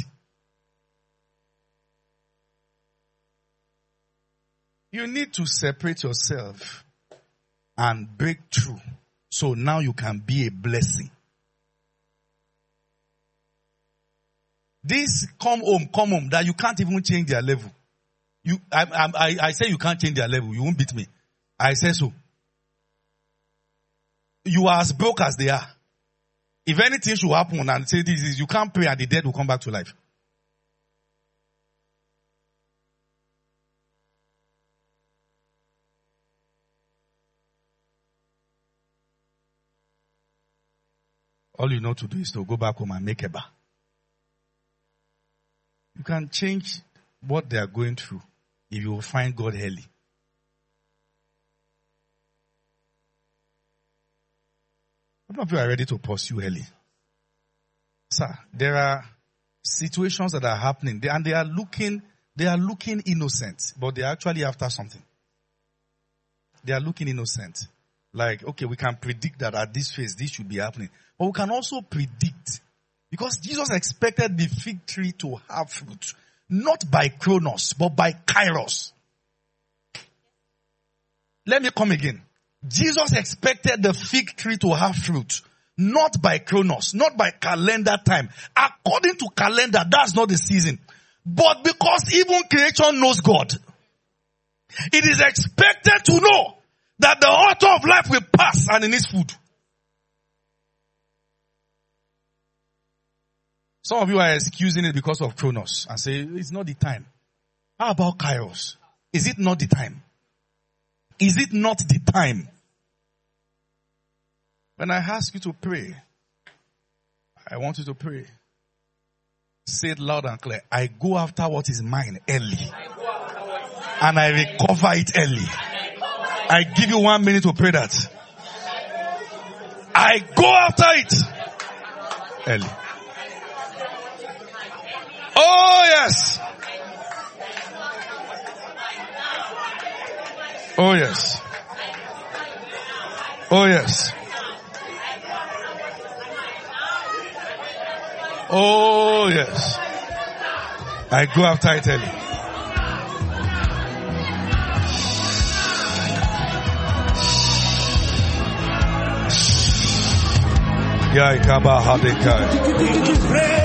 You need to separate yourself and break through. So now you can be a blessing. This come home, that you can't even change their level. I say you can't change their level. You won't beat me. I say so. You are as broke as they are. If anything should happen and say this is, you can't pray and the dead will come back to life. All you know to do is to go back home and make a bar. You can change what they are going through if you will find God early. How many of you are ready to pursue early? Sir, there are situations that are happening and they are looking innocent, but they are actually after something. They are looking innocent. Like, okay, we can predict that at this phase, this should be happening. But we can also predict, because Jesus expected the fig tree to have fruit, not by Chronos, but by Kairos. Let me come again. Jesus expected the fig tree to have fruit, not by Chronos, not by calendar time. According to calendar, that's not the season. But because even creation knows God, it is expected to know that the author of life will pass and he needs food. Some of you are excusing it because of Chronos and say, it's not the time. How about Kairos? Is it not the time? Is it not the time? When I ask you to pray, I want you to pray. Say it loud and clear. I go after what is mine early. And I recover it early. I give you 1 minute to pray that. I go after it early. Oh yes. Oh yes. Oh yes. Oh yes. I go after it early. Ya ikaba hadeka.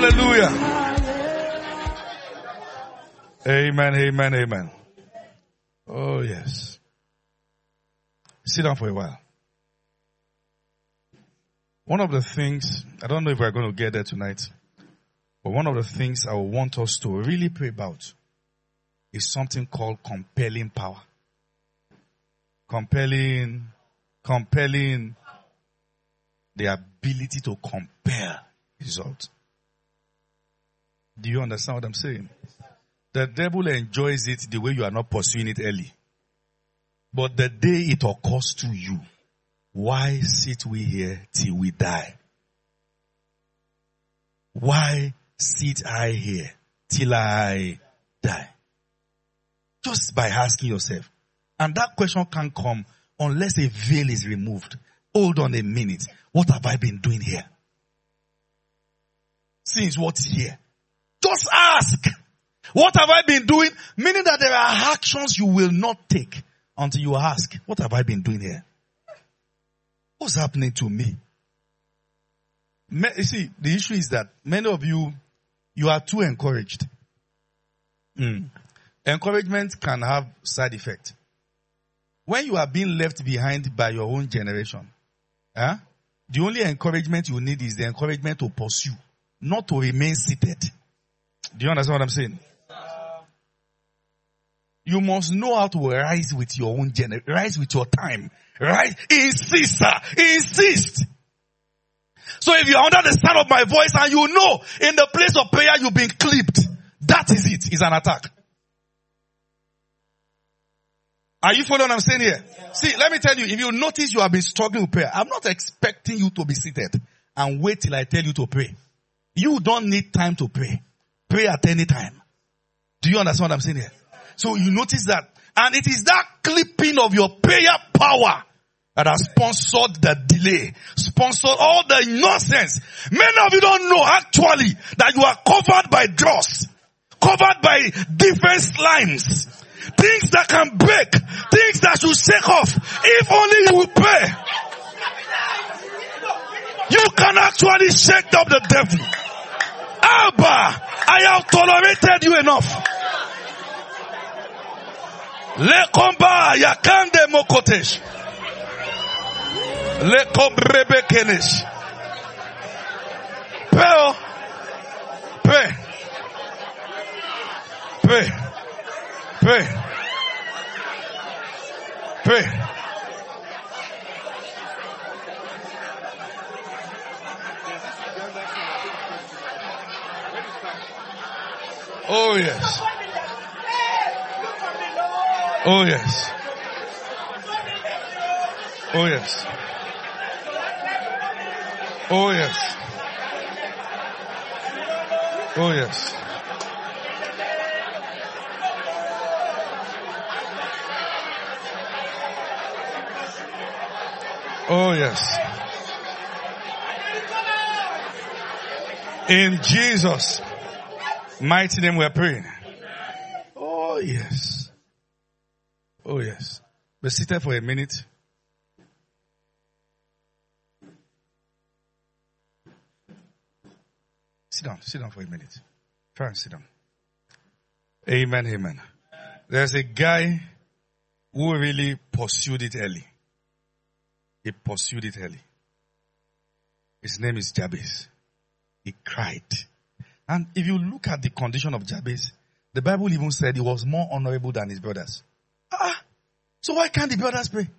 Hallelujah. Amen, amen, amen. Oh yes. Sit down for a while. One of the things, I don't know if we're going to get there tonight, but one of the things I want us to really pray about is something called compelling power. Compelling the ability to compel results. Do you understand what I'm saying? The devil enjoys it the way you are not pursuing it early. But the day it occurs to you, why sit we here till we die? Why sit I here till I die? Just by asking yourself. And that question can't come unless a veil is removed. Hold on a minute. What have I been doing here? Since what's here? Just ask. What have I been doing? Meaning that there are actions you will not take until you ask, what have I been doing here? What's happening to me? You see, the issue is that many of you are too encouraged. Encouragement can have side effect. When you are being left behind by your own generation, the only encouragement you need is the encouragement to pursue, not to remain seated. Do you understand what I'm saying? You must know how to rise with your own rise with your time. Right? Insist, sir. Insist. So if you're under the sound of my voice and you know in the place of prayer you've been clipped, that is it. It's an attack. Are you following what I'm saying here? See, let me tell you, if you notice you have been struggling with prayer, I'm not expecting you to be seated and wait till I tell you to pray. You don't need time to pray. Pray at any time. Do you understand what I'm saying here? So you notice that. And it is that clipping of your prayer power that has sponsored the delay, sponsored all the nonsense. Many of you don't know actually that you are covered by dross, covered by defense lines, things that can break, things that should shake off. If only you will pray, you can actually shake up the devil. Abba, I have tolerated you enough. Le combat yakande mokotesh. Le kombrebe kenesh. Pray. Pray. Pray. Pray. Pray. Oh yes. Oh yes. Oh yes. Oh yes. Oh yes. Oh yes. In Jesus' mighty name we are praying. Oh yes. Oh yes. Be seated for a minute. Sit down for a minute. Try and sit down. Amen, amen. There's a guy who really pursued it early. He pursued it early. His name is Jabez. He cried. And if you look at the condition of Jabez, the Bible even said he was more honorable than his brothers. So why can't the brothers pray?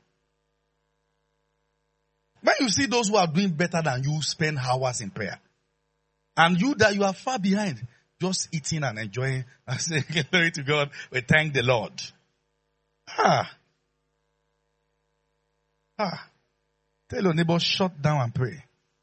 When you see those who are doing better than you spend hours in prayer, and you that you are far behind, just eating and enjoying and saying glory to God, we thank the Lord. Tell your neighbor, shut down and pray.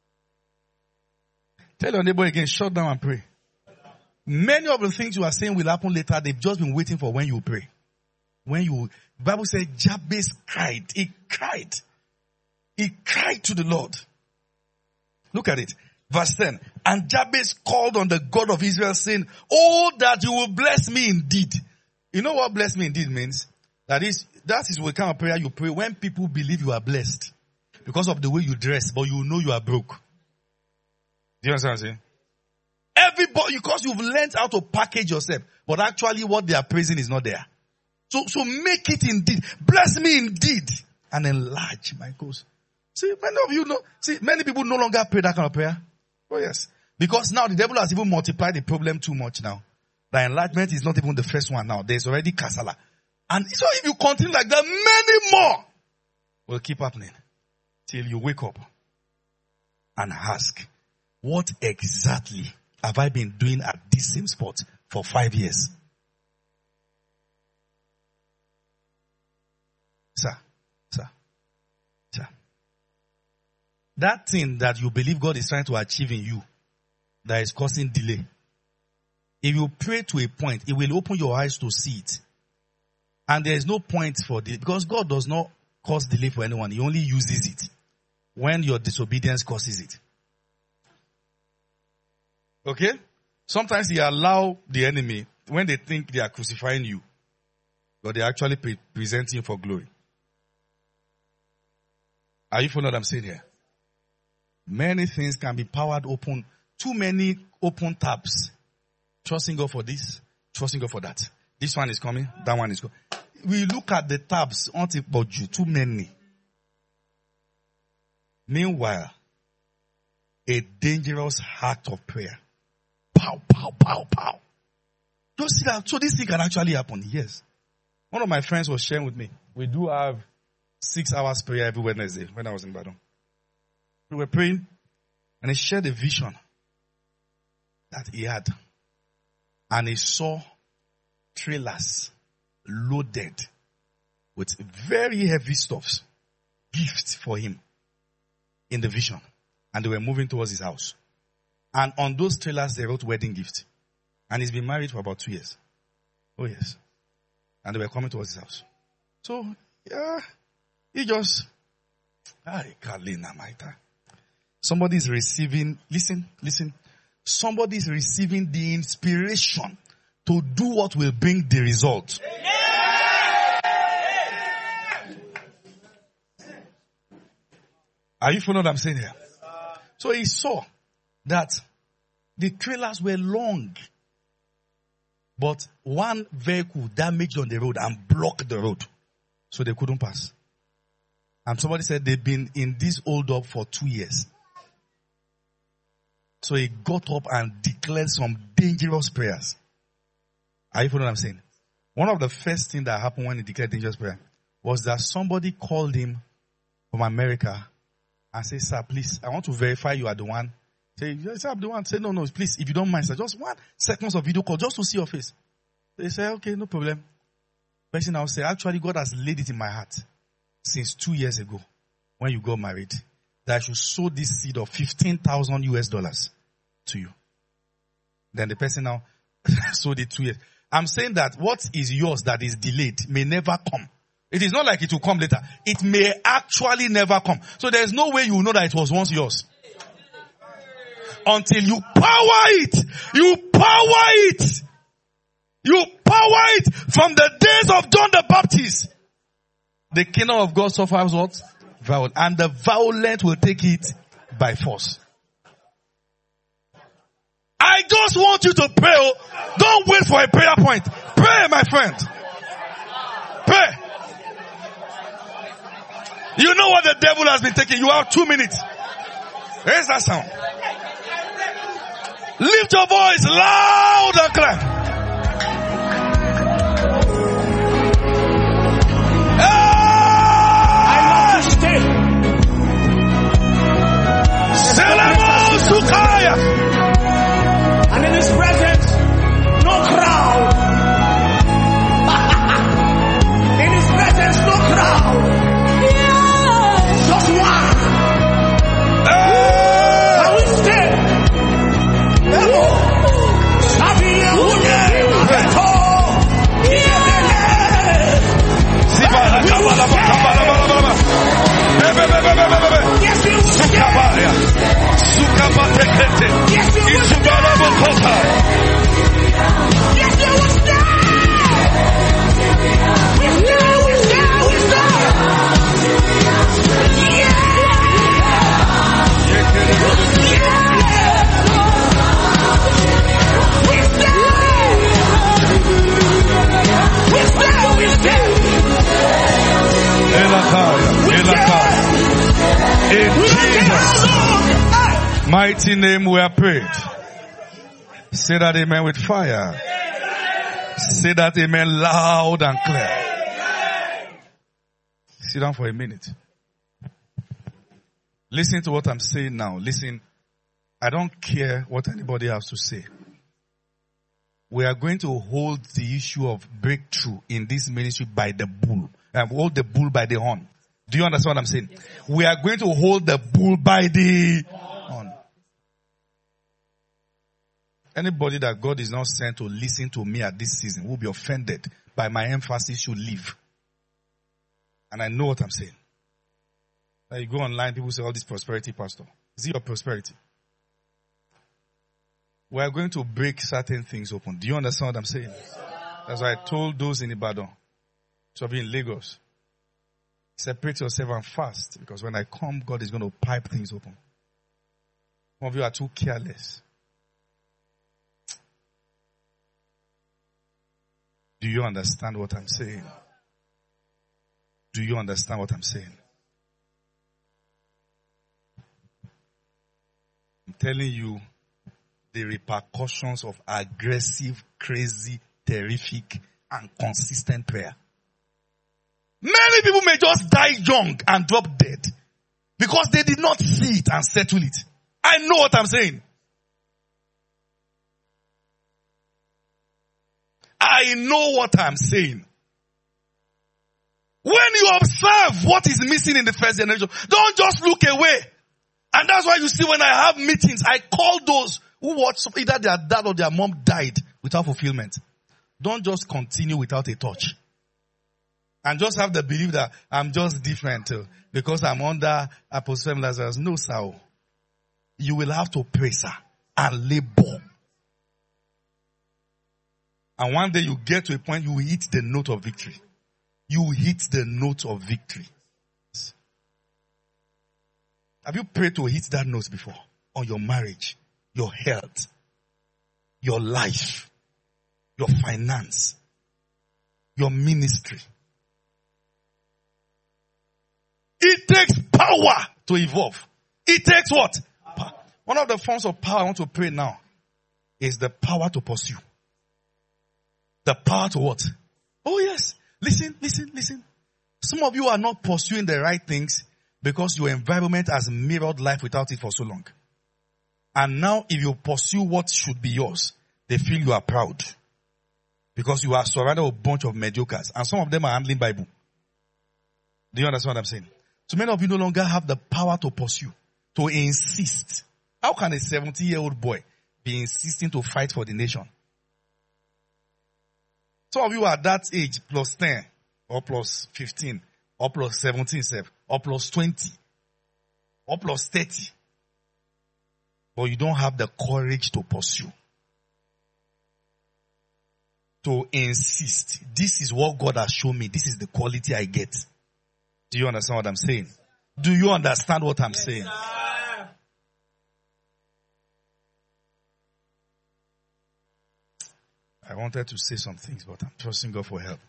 Tell your neighbor again, shut down and pray. Many of the things you are saying will happen later. They've just been waiting for when you pray. The Bible says Jabez cried. He cried. He cried to the Lord. Look at it. Verse 10. And Jabez called on the God of Israel saying, oh, that you will bless me indeed. You know what bless me indeed means? That is the kind of prayer you pray when people believe you are blessed. Because of the way you dress, but you know you are broke. Do you understand what I'm saying? Everybody, because you've learned how to package yourself, but actually what they are praising is not there. So make it indeed. Bless me indeed and enlarge my cause. See, many of you know, many people no longer pray that kind of prayer. Oh yes. Because now the devil has even multiplied the problem too much now. The enlargement is not even the first one now. There's already kasala. And so if you continue like that, many more will keep happening till you wake up and ask, what exactly have I been doing at this same spot for 5 years? Sir. That thing that you believe God is trying to achieve in you that is causing delay. If you pray to a point, it will open your eyes to see it. And there is no point for delay because God does not cause delay for anyone. He only uses it when your disobedience causes it. Okay? Sometimes He allows the enemy when they think they are crucifying you, but they are actually presenting you for glory. Are you following what I'm saying here? Many things can be powered open. Too many open tabs. Trusting God for this, trusting God for that. This one is coming, that one is coming. We look at the tabs, aren't it about you? Too many. Meanwhile, a dangerous act of prayer. Pow, pow, pow, pow. Just see that. So this thing can actually happen. Yes. One of my friends was sharing with me. We do have 6 hours prayer every Wednesday when I was in Badon. We were praying and he shared a vision that he had. And he saw trailers loaded with very heavy stuffs, gifts for him in the vision. And they were moving towards his house. And on those trailers, they wrote wedding gift. And he's been married for about 2 years. Oh yes. And they were coming towards his house. So, yeah, he just, somebody's receiving, listen. Somebody's receiving the inspiration to do what will bring the result. Are you following what I'm saying here? So he saw that the trailers were long, but one vehicle damaged on the road and blocked the road. So they couldn't pass. And somebody said they've been in this hold up for 2 years. So he got up and declared some dangerous prayers. Are you following what I'm saying? One of the first things that happened when he declared dangerous prayer was that somebody called him from America and said, sir, please, I want to verify you are the one. Say, yes, I'm the one. Say, no, please, if you don't mind, sir, just 1 second of video call just to see your face. They say, okay, no problem. Person now say, actually, God has laid it in my heart since 2 years ago when you got married that I should sow this seed of $15,000 to you. Then the person now sowed it 2 years. I'm saying that what is yours that is delayed may never come. It is not like it will come later. It may actually never come. So there is no way you will know that it was once yours. Until you power it. You power it. You power it from the days of John the Baptist. The kingdom of God suffers what? Violence. And the violent will take it by force. I just want you to pray. Don't wait for a prayer point. Pray, my friend. Pray. You know what the devil has been taking. You have 2 minutes. Where's that sound? Lift your voice loud and clear. And in His presence, no crowd. In His presence, no crowd. Just one. Can we stay? Jesus' mighty name we are prayed. Say that amen with fire. Say that amen loud and clear. Sit down for a minute. Listen to what I'm saying now. Listen. I don't care what anybody has to say. We are going to hold the issue of breakthrough in this ministry by the bull. Hold the bull by the horn. Do you understand what I'm saying? We are going to hold the bull by the horn. Anybody that God is not sent to listen to me at this season will be offended by my emphasis should leave. And I know what I'm saying. Now you go online, people say, all this prosperity, pastor. Is it your prosperity? We are going to break certain things open. Do you understand what I'm saying? That's why I told those in Ibadan, to be in Lagos, separate yourself and fast. Because when I come, God is going to pipe things open. Some of you are too careless. Do you understand what I'm saying? Do you understand what I'm saying? I'm telling you the repercussions of aggressive, crazy, terrific, and consistent prayer. Many people may just die young and drop dead because they did not see it and settle it. I know what I'm saying. I know what I'm saying. When you observe what is missing in the first generation, don't just look away. And that's why you see when I have meetings, I call those who watch either their dad or their mom died without fulfillment. Don't just continue without a touch. And just have the belief that I'm just different because I'm under Apostle Lazarus. No, sir. You will have to pray, sir, and labor. And one day you get to a point you will hit the note of victory. You will hit the note of victory. Have you prayed to hit that note before? On your marriage, your health, your life, your finance, your ministry. It takes power to evolve. It takes what? Power. One of the forms of power I want to pray now is the power to pursue. The power to what? Oh yes. Listen. Some of you are not pursuing the right things because your environment has mirrored life without it for so long. And now if you pursue what should be yours, they feel you are proud. Because you are surrounded with a bunch of mediocres. And some of them are handling Bible. Do you understand what I'm saying? So many of you no longer have the power to pursue, to insist. How can a 70-year-old boy be insisting to fight for the nation? Some of you are that age plus 10 or plus 15 or plus 17 or plus 20 or plus 30. But you don't have the courage to pursue. To insist. This is what God has shown me. This is the quality I get. Do you understand what I'm saying? Do you understand what I'm saying? I wanted to say some things, but I'm trusting God for help.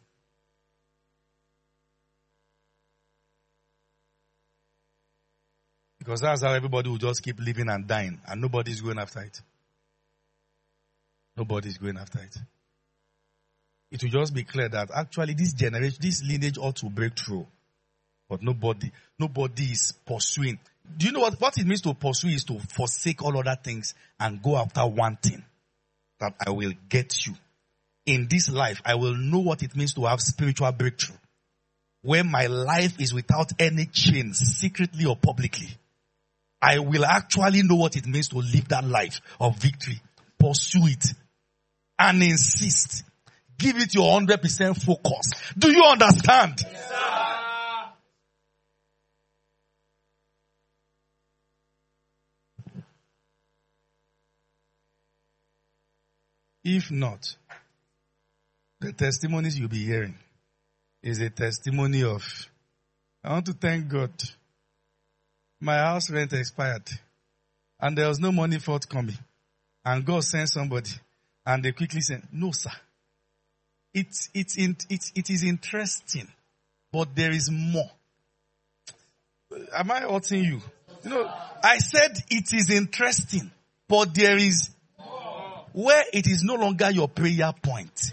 Because that's how everybody will just keep living and dying, and nobody's going after it. Nobody's going after it. It will just be clear that actually this generation, this lineage ought to break through. But nobody is pursuing. Do you know what it means to pursue is to forsake all other things and go after one thing. That I will get you. In this life, I will know what it means to have spiritual breakthrough. Where my life is without any chains, secretly or publicly. I will actually know what it means to live that life of victory. Pursue it. And insist. Give it your 100% focus. Do you understand? Yes, sir. If not, the testimonies you'll be hearing is a testimony of, I want to thank God. My house rent expired and there was no money forthcoming. And God sent somebody and they quickly said, no, sir. It is interesting, but there is more. Am I hurting you? You know, I said it is interesting, but there is where it is no longer your prayer point.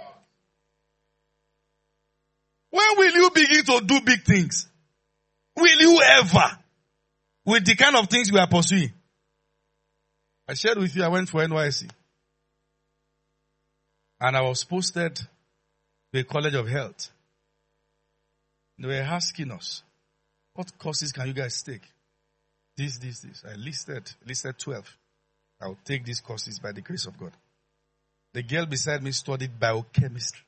When will you begin to do big things? Will you ever? With the kind of things we are pursuing. I shared with you, I went for NYSC. And I was posted to the College of Health. They were asking us, what courses can you guys take? This. I listed 12. I'll take these courses by the grace of God. The girl beside me studied biochemistry.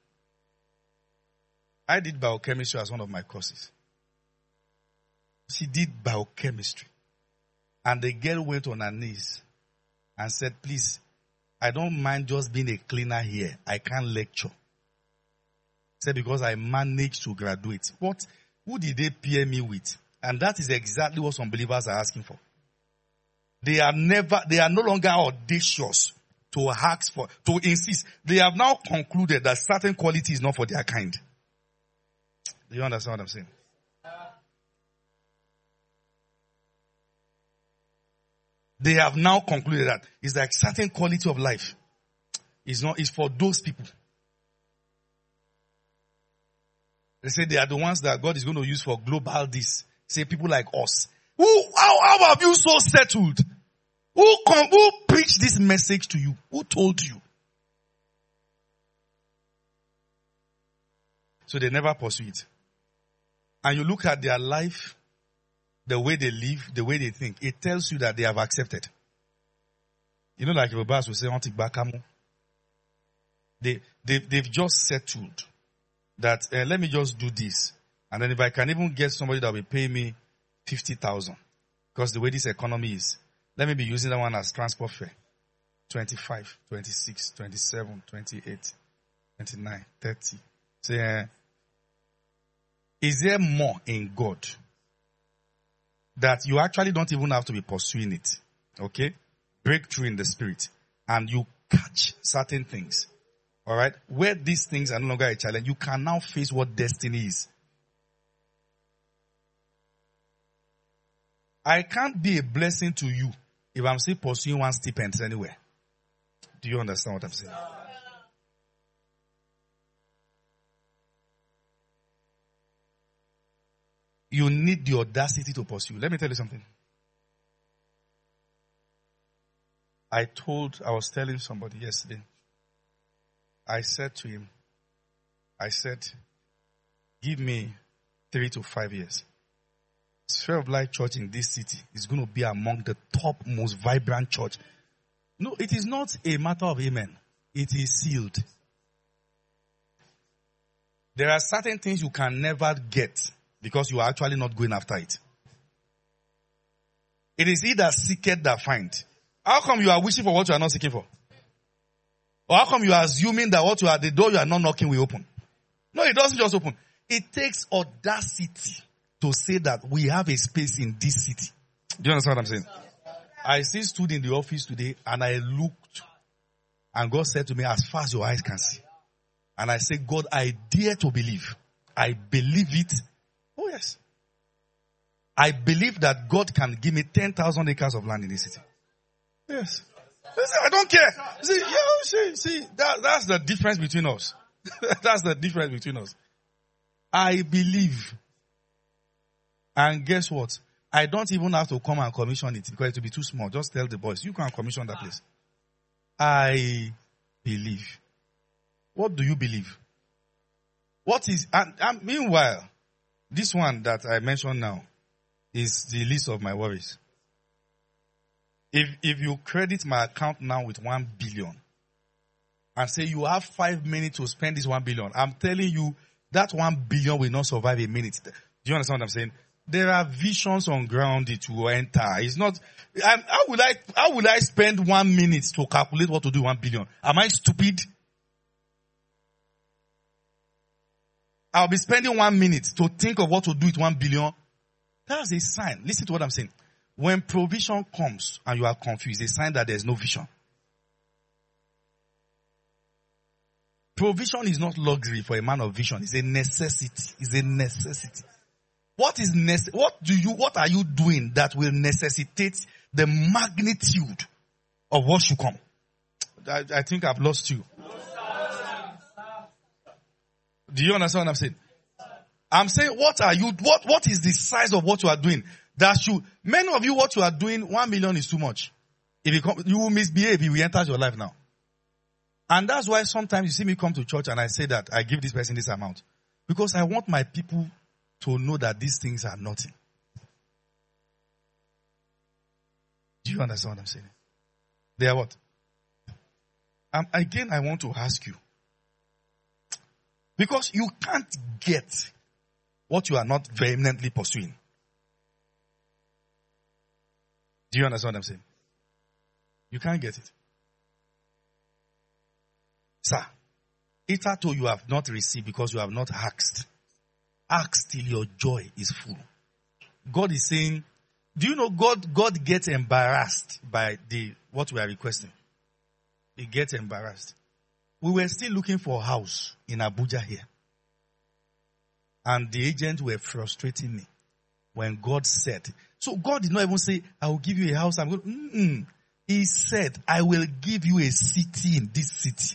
I did biochemistry as one of my courses. She did biochemistry. And the girl went on her knees and said, please, I don't mind just being a cleaner here. I can't lecture. Said because I managed to graduate. What? Who did they pair me with? And that is exactly what some believers are asking for. They are no longer audacious to ask for, to insist. They have now concluded that certain quality is not for their kind. Do you understand what I'm saying? They have now concluded that it's like certain quality of life is for those people. They say they are the ones that God is going to use for global this. Say people like us. How have you so settled? Who preached this message to you? Who told you? So they never pursue it. And you look at their life, the way they live, the way they think, it tells you that they have accepted. You know, like Robas will say, they've just settled that let me just do this. And then if I can even get somebody that will pay me 50,000, because the way this economy is, let me be using that one as transport fare. 25, 26, 27, 28, 29, 30. Say, is there more in God that you actually don't even have to be pursuing it? Okay? Breakthrough in the spirit. And you catch certain things. Alright? Where these things are no longer a challenge, you can now face what destiny is. I can't be a blessing to you if I'm still pursuing one stipend anywhere. Do you understand what I'm saying? You need the audacity to pursue. Let me tell you something. I was telling somebody yesterday. I said to him, give me 3 to 5 years. Sphere of Light Church in this city is going to be among the top, most vibrant church. No, it is not a matter of amen. It is sealed. There are certain things you can never get because you are actually not going after it. It is he that seeketh that find. How come you are wishing for what you are not seeking for? Or how come you are assuming that the door you are not knocking will open? No, it doesn't just open. It takes audacity to say that we have a space in this city. Do you understand what I'm saying? I still stood in the office today and I looked and God said to me, as far as your eyes can see. And I said, God, I dare to believe. I believe it. Oh yes. I believe that God can give me 10,000 acres of land in this city. Yes. I don't care. See, that's the difference between us. That's the difference between us. I believe. And guess what? I don't even have to come and commission it because it will be too small. Just tell the boys, you can commission that place. I believe. What do you believe? And meanwhile, this one that I mentioned now is the least of my worries. If you credit my account now with 1 billion and say you have 5 minutes to spend this 1 billion, I'm telling you that 1 billion will not survive a minute. Do you understand what I'm saying? There are visions on ground it will enter. It's not, how would I spend 1 minute to calculate what to do 1 billion? Am I stupid? I'll be spending 1 minute to think of what to do with 1 billion. That's a sign. Listen to what I'm saying. When provision comes and you are confused, it's a sign that there's no vision. Provision is not luxury for a man of vision. It's a necessity. It's a necessity. what are you doing that will necessitate the magnitude of what should come? I think I've lost you. Do you understand what I'm saying? I'm saying, what is the size of what you are doing? Many of you, what you are doing, 1 million is too much. If you will misbehave, it will enter your life now. And that's why sometimes you see me come to church and I say that I give this person this amount. Because I want my people to know that these things are nothing. Do you understand what I'm saying? They are what? Again, I want to ask you. Because you can't get what you are not vehemently pursuing. Do you understand what I'm saying? You can't get it. Sir, hitherto you have not received because you have not asked. Ask till your joy is full. God is saying, do you know God gets embarrassed by what we are requesting? He gets embarrassed. We were still looking for a house in Abuja here. And the agents were frustrating me when God said. So God did not even say, I will give you a house. He said, I will give you a city in this city.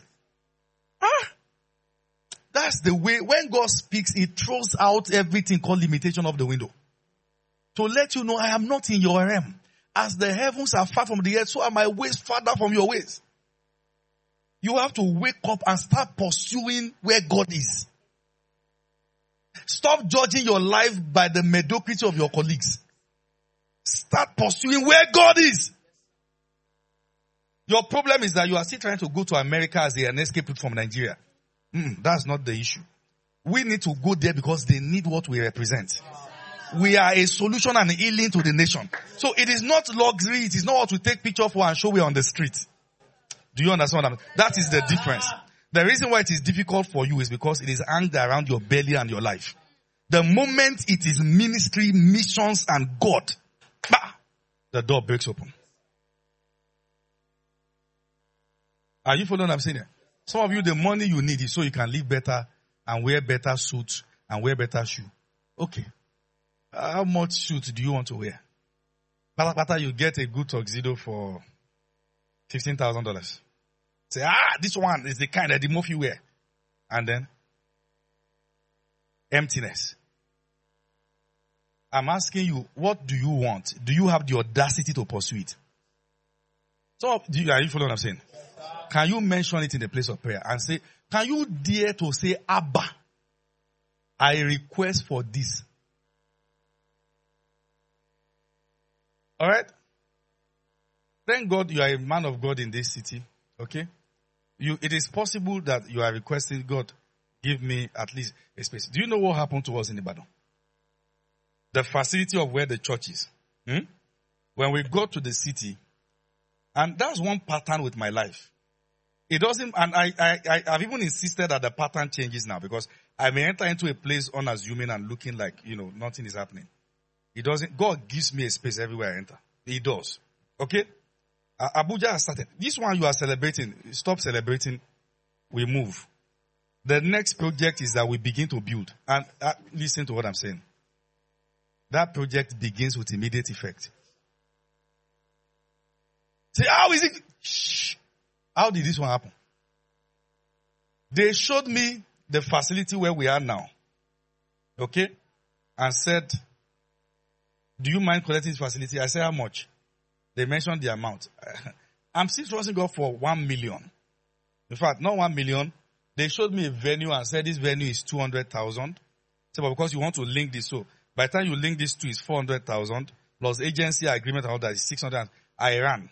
That's the way, when God speaks, He throws out everything called limitation of the window. To let you know, I am not in your realm. As the heavens are far from the earth, so are my ways farther from your ways. You have to wake up and start pursuing where God is. Stop judging your life by the mediocrity of your colleagues. Start pursuing where God is. Your problem is that you are still trying to go to America as an escape route from Nigeria. That's not the issue. We need to go there because they need what we represent. We are a solution and healing to the nation. So it is not luxury. It is not what we take picture for and show we are on the street. Do you understand what I mean? That is the difference. The reason why it is difficult for you is because it is hanged around your belly and your life. The moment it is ministry, missions, and God, the door breaks open. Are you following what I'm saying here? Some of you, the money you need is so you can live better and wear better suits and wear better shoes. Okay. How much suit do you want to wear? Pata, you get a good tuxedo for $15,000. Say, this one is the kind that the more you wear. And then, emptiness. I'm asking you, what do you want? Do you have the audacity to pursue it? So, are you following what I'm saying? Can you mention it in the place of prayer and say, can you dare to say, Abba, I request for this? Alright? Thank God you are a man of God in this city. Okay? It is possible that you are requesting, God, give me at least a space. Do you know what happened to us in Ibadan? The facility of where the church is. When we got to the city, and that's one pattern with my life. It doesn't, and I've even insisted that the pattern changes now because I may enter into a place unassuming and looking like, nothing is happening. It doesn't, God gives me a space everywhere I enter. He does. Okay? Abuja has started. This one you are celebrating, stop celebrating, we move. The next project is that we begin to build. And listen to what I'm saying. That project begins with immediate effect. Say, how is it? Shh. How did this one happen? They showed me the facility where we are now. Okay? And said, do you mind collecting this facility? I said, how much? They mentioned the amount. I'm still trusting God for 1 million. In fact, not 1 million. They showed me a venue and said this venue is 200,000. So, but because you want to link this, so by the time you link this to is 400,000 plus agency agreement and all that is 600. I ran.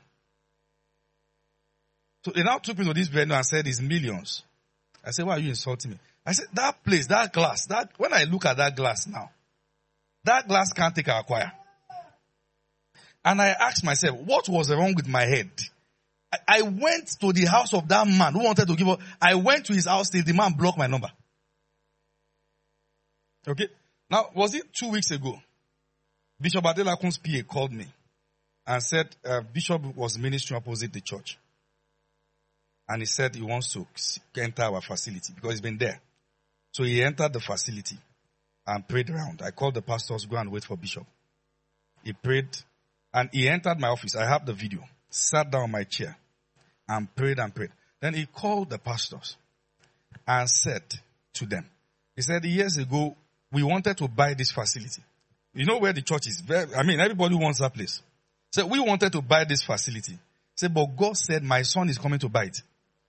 So they now took me to this venue and said it's millions. I said, why are you insulting me? I said, that place, that glass, when I look at that glass now, that glass can't take our choir. And I asked myself, what was wrong with my head? I went to the house of that man who wanted to give up. I went to his house till the man blocked my number. Okay. Now, was it 2 weeks ago? Bishop Adelakun's PA called me and said Bishop was ministering opposite the church. And he said he wants to enter our facility because he's been there. So he entered the facility. and prayed around. I called the pastors, go and wait for Bishop. He prayed and he entered my office. I have the video. Sat down on my chair and prayed and prayed. Then he called the pastors and said to them, he said, years ago, we wanted to buy this facility. You know where the church is? Everybody wants that place. So we wanted to buy this facility. Said, but God said, my son is coming to buy it.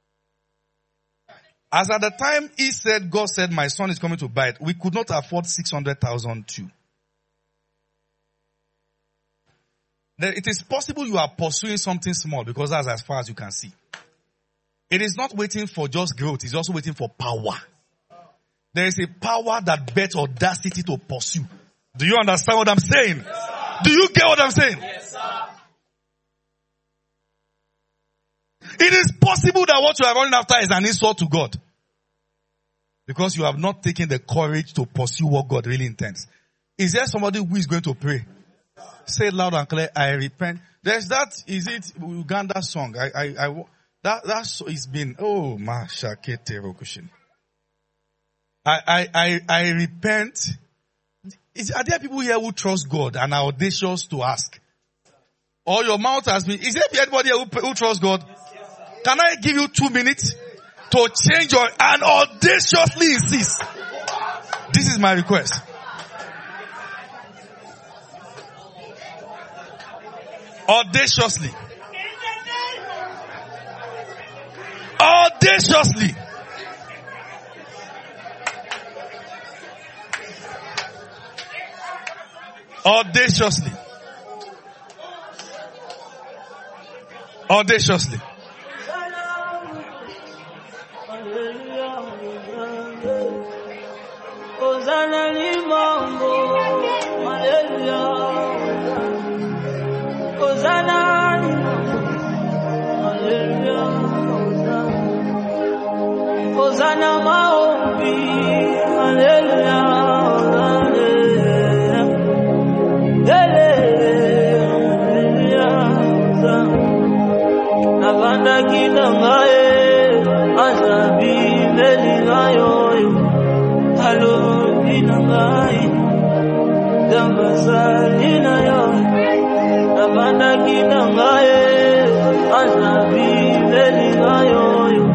As at the time he said, God said, my son is coming to buy it, we could not afford 600,000 too. Then it is possible you are pursuing something small because that's as far as you can see. It is not waiting for just growth. It's also waiting for power. There is a power that bets audacity to pursue. Do you understand what I'm saying? Yes, do you get what I'm saying? Yes, sir. It is possible that what you are running after is an insult to God. Because you have not taken the courage to pursue what God really intends. Is there somebody who is going to pray? Say it loud and clear, I repent. There's that, is it Uganda song? That's it's been, oh, Mashakete Rokushin. I repent. Are there people here who trust God and are audacious to ask? Or your mouth has been, is there anybody here who trusts God? Can I give you 2 minutes to change your, and audaciously insist? This is my request. Audaciously. Audaciously. Audaciously. Audaciously. Hosanna maombi, haleluya, haleluya, navanda kinangaye, azabi melingayo, halo kinangaye, dambazalina yo, navanda kinangaye, azabi melingayo.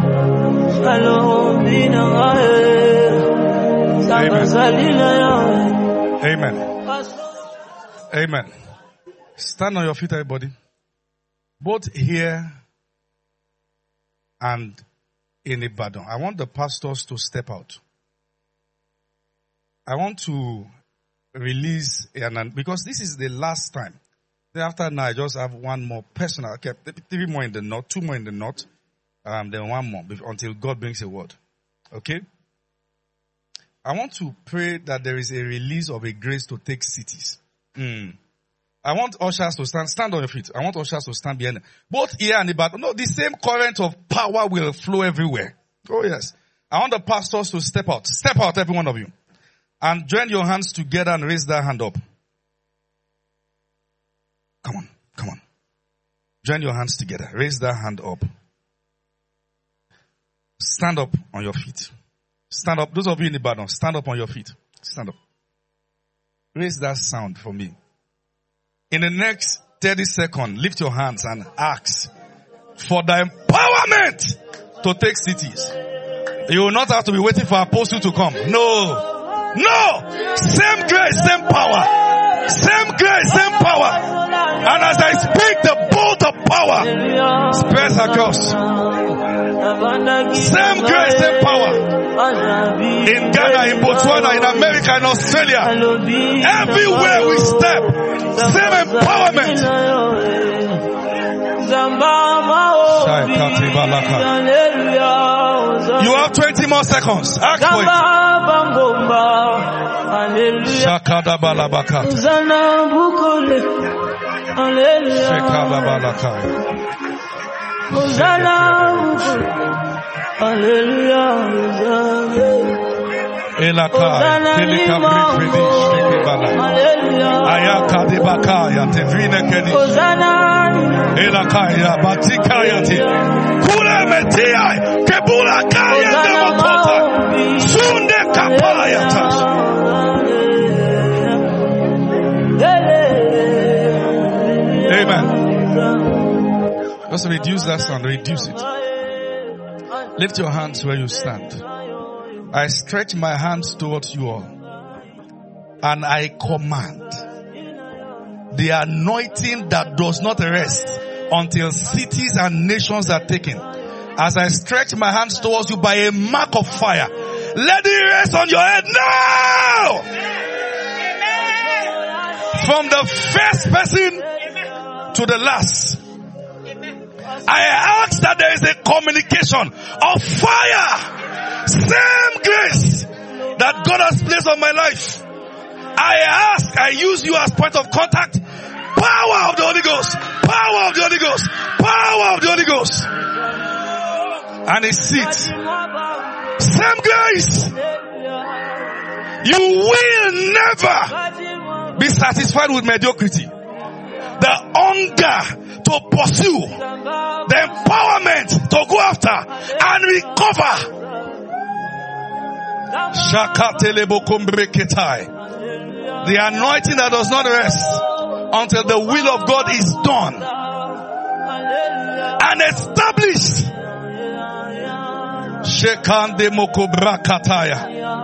Amen. Amen. Stand on your feet, everybody. Both here and in Ibadan. I want the pastors to step out. I want to release, because this is the last time. Then after now, I just have one more personal. Okay, 3 more in the north, 2 more in the north. Then 1 more until God brings a word. Okay? I want to pray that there is a release of a grace to take cities. I want ushers to stand on your feet. I want ushers to stand behind them. Both here and Ibadan. No, the same current of power will flow everywhere. Oh yes. I want the pastors to step out. Step out, every one of you. And join your hands together and raise that hand up. Come on, come on. Join your hands together. Raise that hand up. Stand up on your feet. Stand up. Those of you in the Ibadan, stand up on your feet. Stand up. Raise that sound for me. In the next 30 seconds, lift your hands and ask for the empowerment to take cities. You will not have to be waiting for apostle to come. No. No! Same grace, same power. Same grace, same power. And as I speak, the bolt of power spreads across. Same grace, same power. In Ghana, in Botswana, in America, in Australia. Everywhere we step, same empowerment. You have 20 more seconds. Ask for it. Shakada balabaka. Shakada balaka. Elaka, Telika Brifidi, Shekibala, Ayaka de Bakaya, Tevina Kedi, Elakaya, Batikaya, Kula Metia, Kebula Kaya, Demokota, Sunde Kapaya Tash. Just reduce that sound. Reduce it. Lift your hands where you stand. I stretch my hands towards you all. And I command the anointing that does not rest until cities and nations are taken. As I stretch my hands towards you by a mark of fire, let it rest on your head now! From the first person to the last. I ask that there is a communication of fire. Same grace that God has placed on my life. I use you as point of contact. Power of the Holy Ghost. Power of the Holy Ghost. Power of the Holy Ghost. And it sits. Same grace. You will never be satisfied with mediocrity. The hunger to pursue, the empowerment to go after and recover. The anointing that does not rest until the will of God is done and established. Shekande mokobrakataya.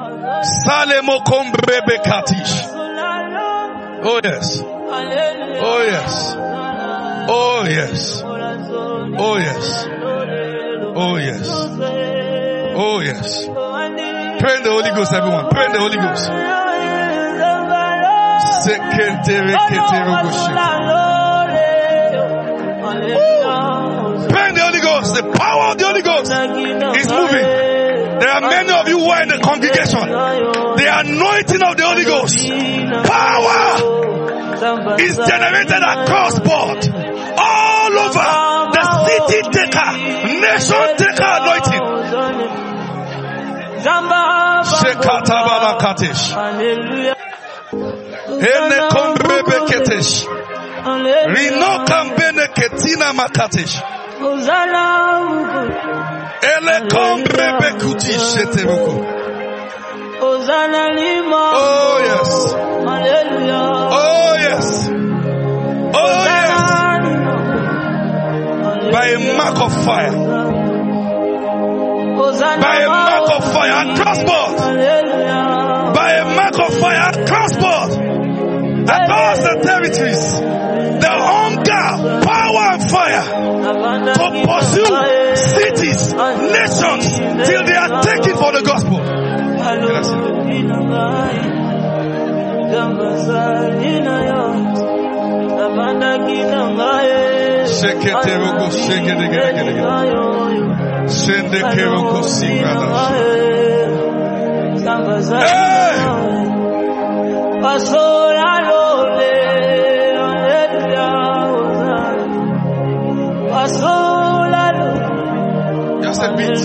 Salemokombrebekatish. Oh yes. Oh yes. Oh yes. Oh yes. Oh yes. Oh yes. Pray in the Holy Ghost, everyone. Pray in the Holy Ghost. Pray in the Holy Ghost. The power of the Holy Ghost is moving. There are many of you who are in the congregation. The anointing of the Holy Ghost, power, is generated across board, all over the city taker, nation taker anointing. Shekatabala Katish. Ene kombrebe ketesh. Rino kambene ketina makatish. Ele kombrebe kutish shetebuku. Oh yes. Oh yes. Oh yes. By a mark of fire. By a mark of fire across board. By a mark of fire across board. Across the territories. The hunger, power and fire to pursue cities, nations till they are taken for the gospel. Just a bit.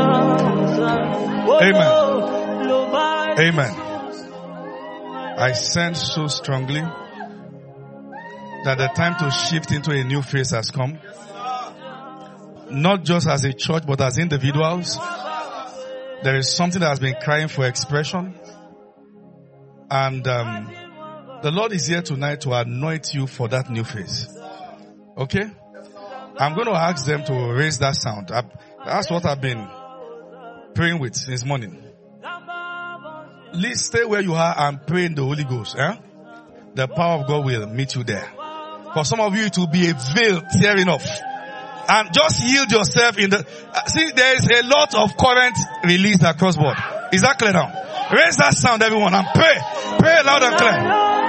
Amen. Amen. I sense so strongly that the time to shift into a new phase has come. Not just as a church, but as individuals. There is something that has been crying for expression. And the Lord is here tonight to anoint you for that new phase. Okay? I'm going to ask them to raise that sound. That's what I've been praying with this morning. Please stay where you are and pray in the Holy Ghost. The power of God will meet you there. For some of you, it will be a veil tearing off. And just yield yourself in the... see, there is a lot of current released across board. Is that clear now? Raise that sound, everyone, and pray. Pray loud and clear.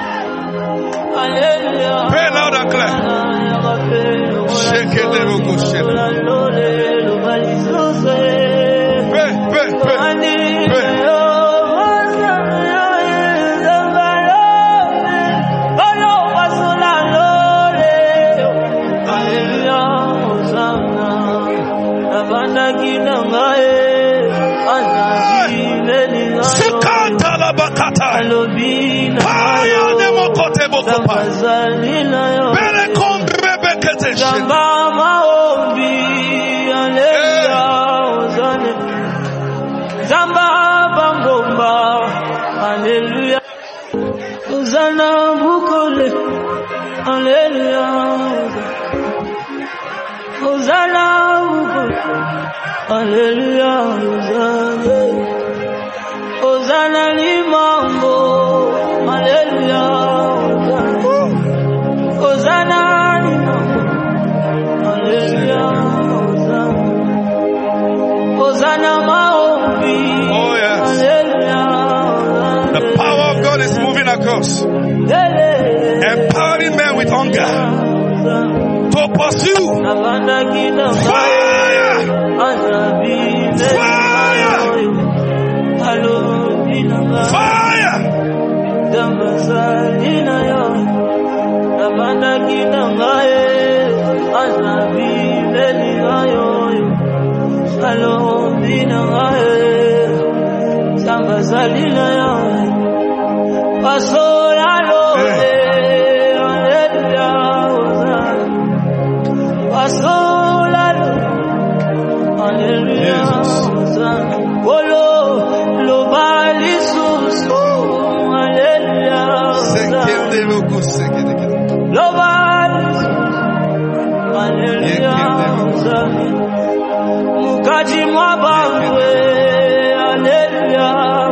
Pray loud and clear. Shake it, pray, pray, pray. Pray. Hallelujah. Hosanna bukole. Hallelujah. Hallelujah, Hosanna Limango. Hallelujah, Hosanna Limango. Hallelujah, Hosanna Maombi. Oh yes. Hallelujah. The power of God is moving across, empowering men with hunger to pursue. Fire! Fire! Mukaji mwabangwe, hallelujah.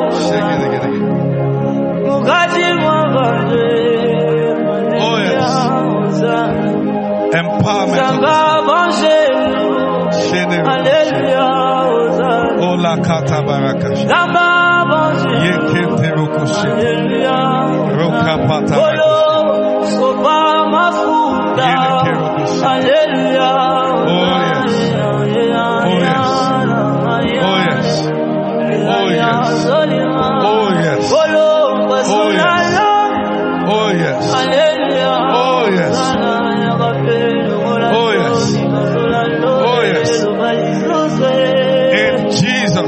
Mukaji mwabangwe, hallelujah. Empowerment. Hallelujah. Ola kata baraka. Yekete rokushe. Roka pata. Hallelujah. Oh yes. Oh yes. Oh yes. Oh yes. Oh yes. Oh yes. Oh yes. Oh yes. Oh yes. Oh yes. In Jesus'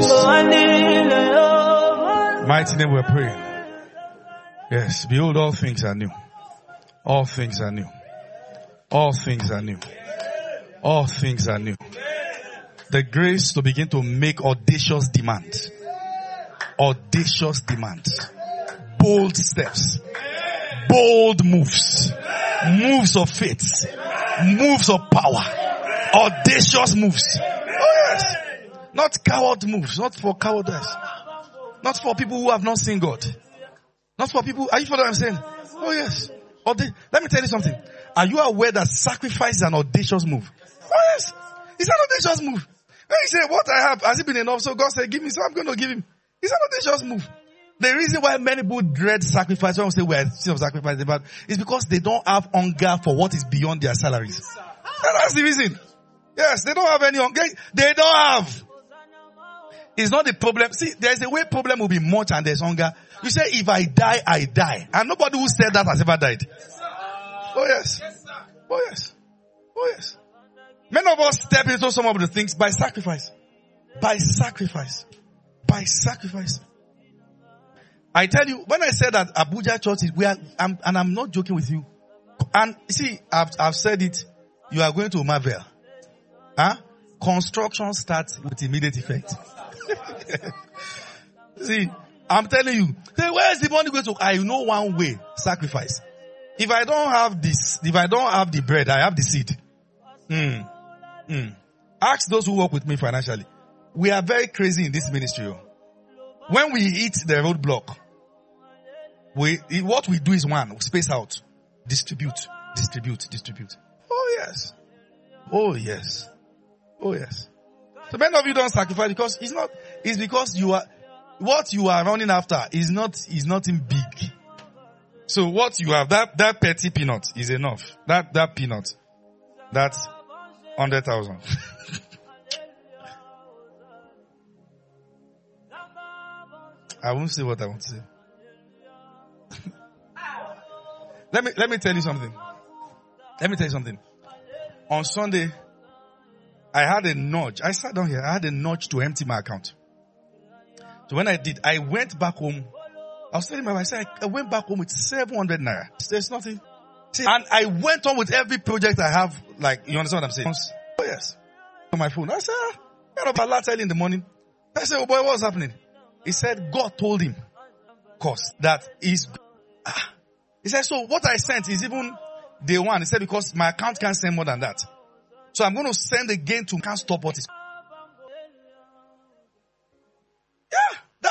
mighty name we pray. Yes. Behold, all things are new. All things are new. All things are new. All things are new. The grace to begin to make audacious demands. Audacious demands. Bold steps. Bold moves. Moves of faith. Moves of power. Audacious moves. Oh yes. Not coward moves. Not for cowardice. Not for people who have not seen God. Not for people. Are you following what I'm saying? Oh yes. Let me tell you something. Are you aware that sacrifice is an audacious move? Oh yes. It's an audacious move. When you say, what I have, has it been enough? So God said, give me, so I'm going to give him. It's an audacious move. The reason why many people dread sacrifice, when we say we're season of sacrifice, is because they don't have hunger for what is beyond their salaries. And that's the reason. Yes, they don't have any hunger. They don't have. It's not the problem. See, there's a way problem will be much and there's hunger. You say, if I die, I die. And nobody who said that has ever died. Oh yes. Oh yes. Oh yes. Many of us step into some of the things by sacrifice. By sacrifice. By sacrifice. I tell you, when I said that Abuja Church is where, and I'm not joking with you. And see, I've said it, you are going to marvel. Huh? Construction starts with immediate effect. See, I'm telling you, say, where is the money going to? I know one way, sacrifice. If I don't have this, if I don't have the bread, I have the seed. Ask those who work with me financially. We are very crazy in this ministry. When we hit the roadblock, what we do is we space out, distribute. Oh yes. Oh yes. Oh yes. So many of you don't sacrifice because it's because what you are running after is nothing big. So what you have, that petty peanut is enough. That peanut, that's 100,000. I won't say what I want to say. Let me tell you something. On Sunday, I had a nudge. I sat down here. I had a nudge to empty my account. So when I did, I went back home. I was telling my wife, I went back home with 700 naira. There's nothing. See, and I went on with every project I have. Like, you understand what I'm saying? Oh yes. On my phone. I said, I got up a lot early in the morning. I said, oh boy, what's happening? He said, God told him, that is. He said, so what I sent is even day one. He said, because my account can't send more than that. So I'm going to send again to can't stop what is.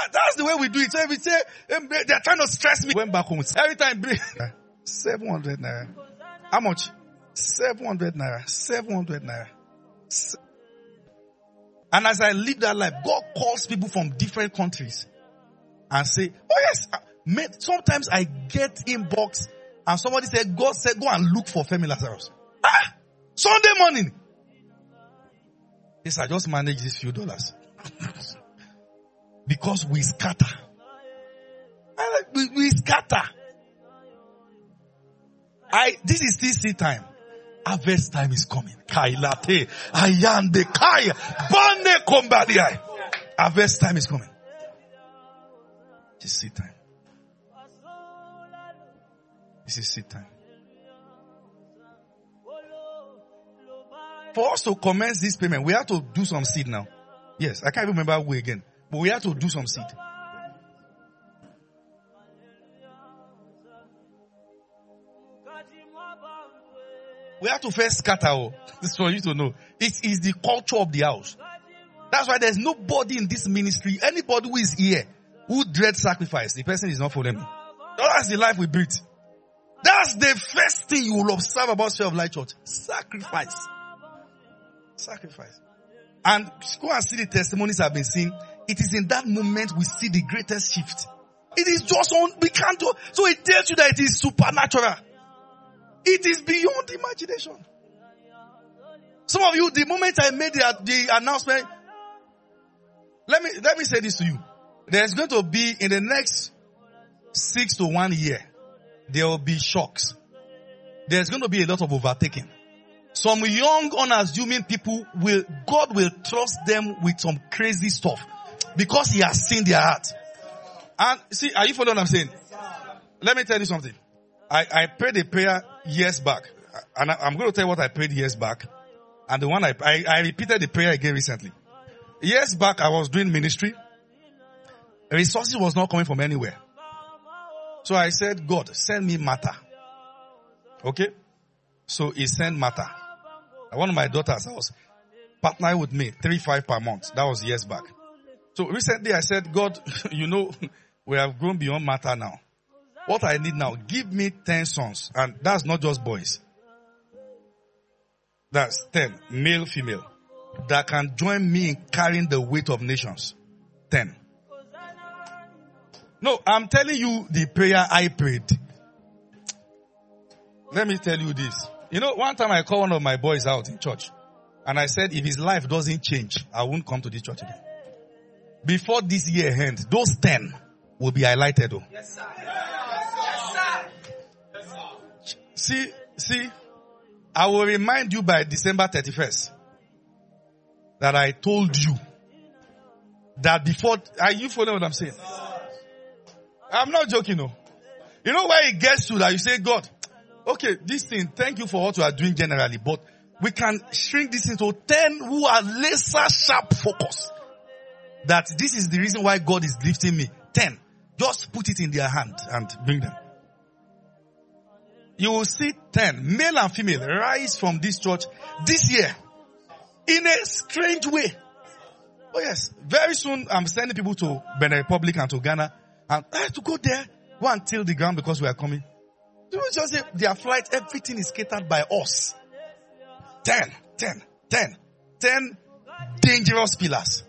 That's the way we do it. So if we say, they're trying to stress me. Went back home. Every time, 700 naira. How much? 700 naira. 700 naira. And as I live that life, God calls people from different countries and say, oh yes, sometimes I get inbox and somebody said, God said, go and look for Femi Lazarus. Sunday morning. Yes, I just manage these few dollars. Because we scatter. We scatter. This is still seed time. Harvest time is coming. Kailate, ayande kaya, bande kombadiai. Harvest time is coming. This is seed time. This is seed time. For us to commence this payment, we have to do some seed now. Yes, I can't even remember who again. But we have to do some seed. We have to first scatter. This is for you to know. It is the culture of the house. That's why there's nobody in this ministry, anybody who is here, who dreads sacrifice. The person is not following me. That's the life we breathe. That's the first thing you will observe about Sphere of Light Church. Sacrifice. Sacrifice. And go and see the testimonies I've been seeing. It is in that moment we see the greatest shift. It is just we can't do. So it tells you that it is supernatural. It is beyond imagination. Some of you, the moment I made the announcement, let me say this to you. There's going to be, in the next 6 to 1 year, there will be shocks. There's going to be a lot of overtaking. Some young, unassuming people God will trust them with some crazy stuff because He has seen their heart. And see, are you following what I'm saying? Let me tell you something. I prayed a prayer years back, and I'm going to tell you what I prayed years back, and the one I repeated the prayer again recently. Years back, I was doing ministry. Resources was not coming from anywhere. So I said, God, send me matter. Okay? So He sent matter. One of my daughters was partnering with me, 3-5 per month. That was years back. So recently I said, God, we have grown beyond matter now. What I need now, give me 10 sons. And that's not just boys. That's 10, male, female, that can join me in carrying the weight of nations. 10. No, I'm telling you the prayer I prayed. Let me tell you this. One time I called one of my boys out in church. And I said, if his life doesn't change, I won't come to this church again. Before this year ends, those 10 will be highlighted. Oh. Yes, sir. See, I will remind you by December 31st that I told you that before, are you following what I'm saying? I'm not joking, no. You know where it gets to that you say, God, okay, this thing, thank you for what you are doing generally, but we can shrink this into 10 who are laser sharp focus. That this is the reason why God is lifting me. 10. Just put it in their hand and bring them. You will see 10, male and female, rise from this church this year in a strange way. Oh yes. Very soon I'm sending people to Benin Republic and to Ghana. And I have to go there, go and till the ground because we are coming. You just say their flight, everything is catered by us. 10 dangerous pillars.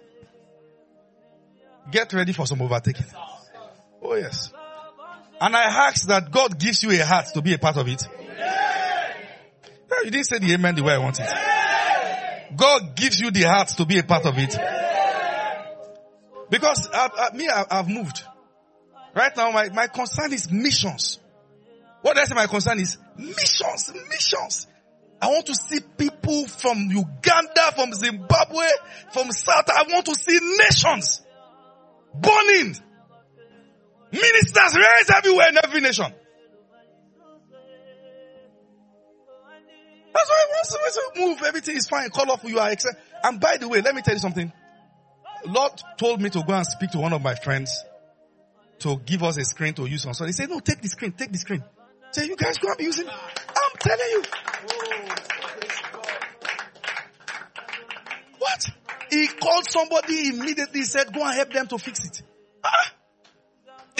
Get ready for some overtaking. Oh yes. And I ask that God gives you a heart to be a part of it. No, you didn't say the amen the way I want it. God gives you the heart to be a part of it. Because I've moved. Right now my concern is missions. What did I say my concern is? Missions. I want to see people from Uganda, from Zimbabwe, from South. I want to see nations burning. Ministers rise everywhere in every nation. That's why once we move, everything is fine. Colorful, you are excited. And by the way, let me tell you something. Lord told me to go and speak to one of my friends to give us a screen to use on. So they said, no, take the screen. Say, you guys go and be using it. I'm telling you. What? He called somebody immediately, said, go and help them to fix it.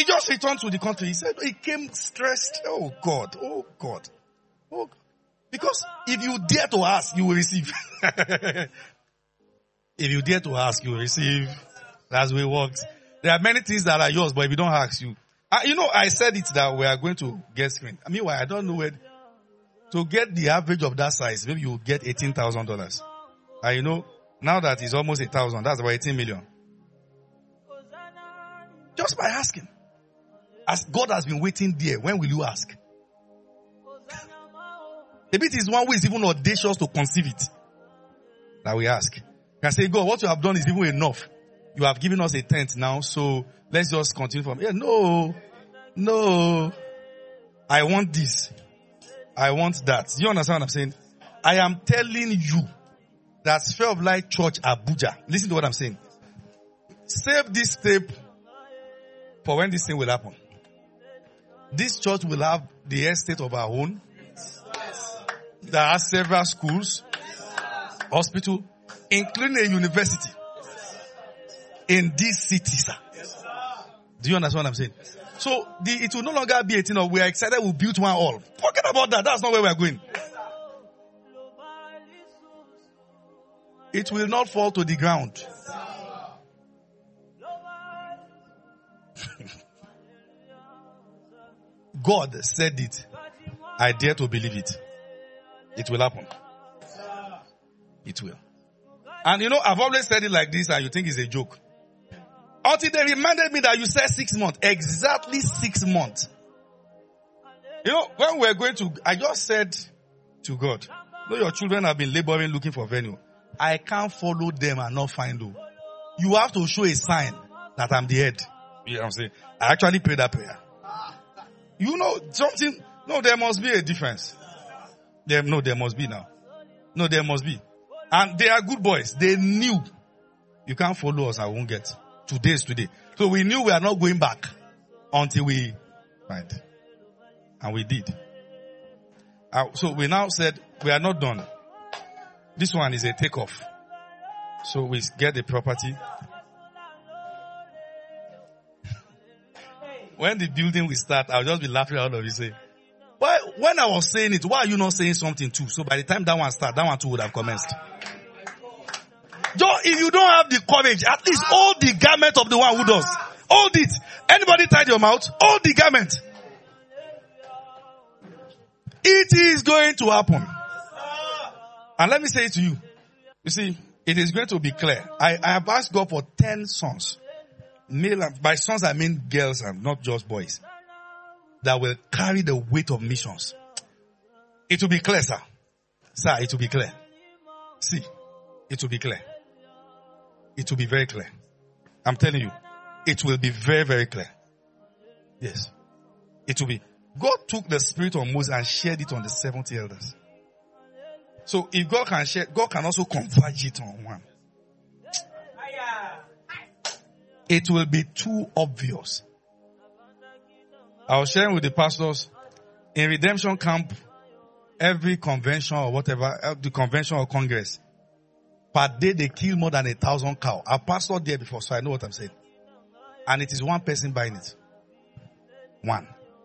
just returned to the country. He said he came stressed. Oh God. Oh God. Oh God. Because if you dare to ask, you will receive. If you dare to ask, you will receive. That's the way it works. There are many things that are yours, but if you don't ask, you. I said it that we are going to get screen. Meanwhile, I don't know where. To get the average of that size, maybe you will get $18,000. And now that it's almost 1,000, that's about 18 million. Just by asking. As God has been waiting there, when will you ask? Maybe it is one who is even audacious to conceive it. That we ask. You can say, God, what you have done is even enough. You have given us a tent now, so let's just continue from here. No. I want this. I want that. Do you understand what I'm saying? I am telling you that Sphere of Light Church Abuja. Listen to what I'm saying. Save this tape for when this thing will happen. This church will have the estate of our own. That has several schools, hospital, including a university in this city, sir. Do you understand what I'm saying? So it will no longer be a thing of we are excited we built one hall. Forget about that. That's not where we are going. It will not fall to the ground. God said it. I dare to believe it. It will happen. It will. And I've always said it like this and you think it's a joke. Until they reminded me that you said 6 months. Exactly 6 months. When we're going to, I just said to God, your children have been laboring looking for venue. I can't follow them and not find you. You have to show a sign that I'm the head. You know what I'm saying? I actually prayed that prayer. Something, there must be a difference. There must be now. There must be. And they are good boys. They knew you can't follow us, I won't get. Today is today. So we knew we are not going back until we find. And we did. So we now said we are not done. This one is a takeoff. So we get the property. When the building will start, I'll just be laughing out of it saying, why, when I was saying it, why are you not saying something too? So by the time that one starts, that one too would have commenced. Just, if you don't have the courage, at least hold the garment of the one who does. Hold it. Anybody tied your mouth? Hold the garment. It is going to happen. And let me say it to you. You see, it is going to be clear. I have asked God for 10 sons. Male, by sons I mean girls and not just boys. That will carry the weight of missions. It will be clear, sir. Sir, it will be clear. See, it will be clear. It will be very clear. I'm telling you, it will be very, very clear. Yes. It will be. God took the spirit of Moses and shared it on the 70 elders. So if God can share, God can also converge it on one. It will be too obvious. I was sharing with the pastors in Redemption Camp, every convention or whatever, the convention or congress, per day they kill more than 1,000 cows. I pastored there before, so I know what I'm saying. And it is one person buying it. One.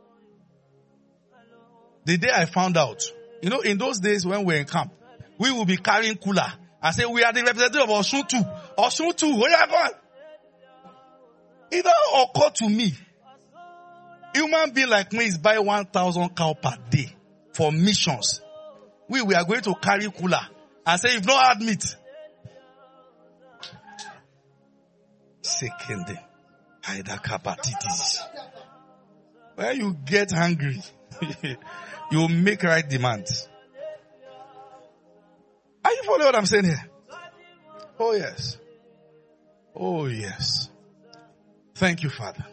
The day I found out, in those days when we were in camp, we will be carrying cooler. I say, we are the representative of Osun 2. Osun 2, where are you going? It don't occur to me. Human being like me is buy 1,000 cow per day for missions. We are going to carry cooler and say, you've not had meat. Second, when you get hungry, you make right demands. Are you following what I'm saying here? Oh yes. Oh yes. Thank you, Father.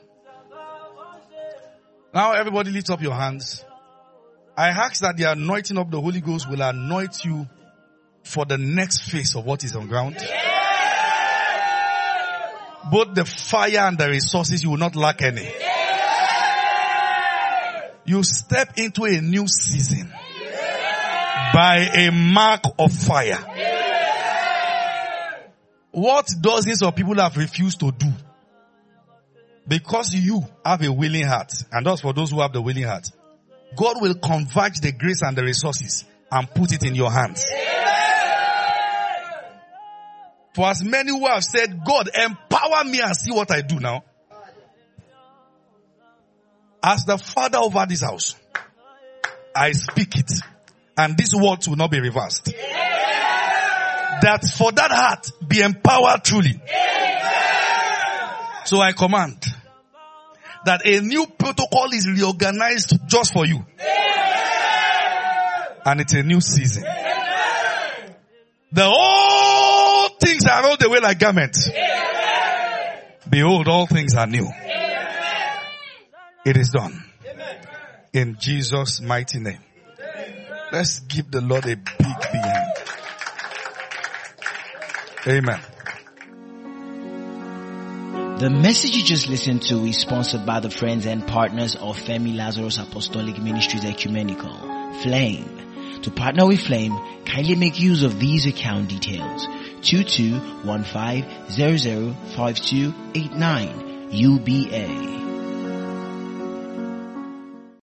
Now everybody lift up your hands. I ask that the anointing of the Holy Ghost will anoint you for the next phase of what is on ground. Both the fire and the resources, you will not lack any. You step into a new season by a mark of fire. What dozens of people have refused to do, Because you have a willing heart, and that's for those who have the willing heart, God will converge the grace and the resources and put it in your hands. For as many who have said, God, empower me and see what I do now. As the father over this house, I speak it. And these words will not be reversed. That for that heart, be empowered truly. So I command that a new protocol is reorganized just for you. And it's a new season. The old things are rolled away like garments. Behold, all things are new. It is done. In Jesus' mighty name. Let's give the Lord a big hand. Amen. The message you just listened to is sponsored by the friends and partners of Femi Lazarus Apostolic Ministries Ecumenical, Flame. To partner with Flame, kindly make use of these account details. 2215005289 UBA.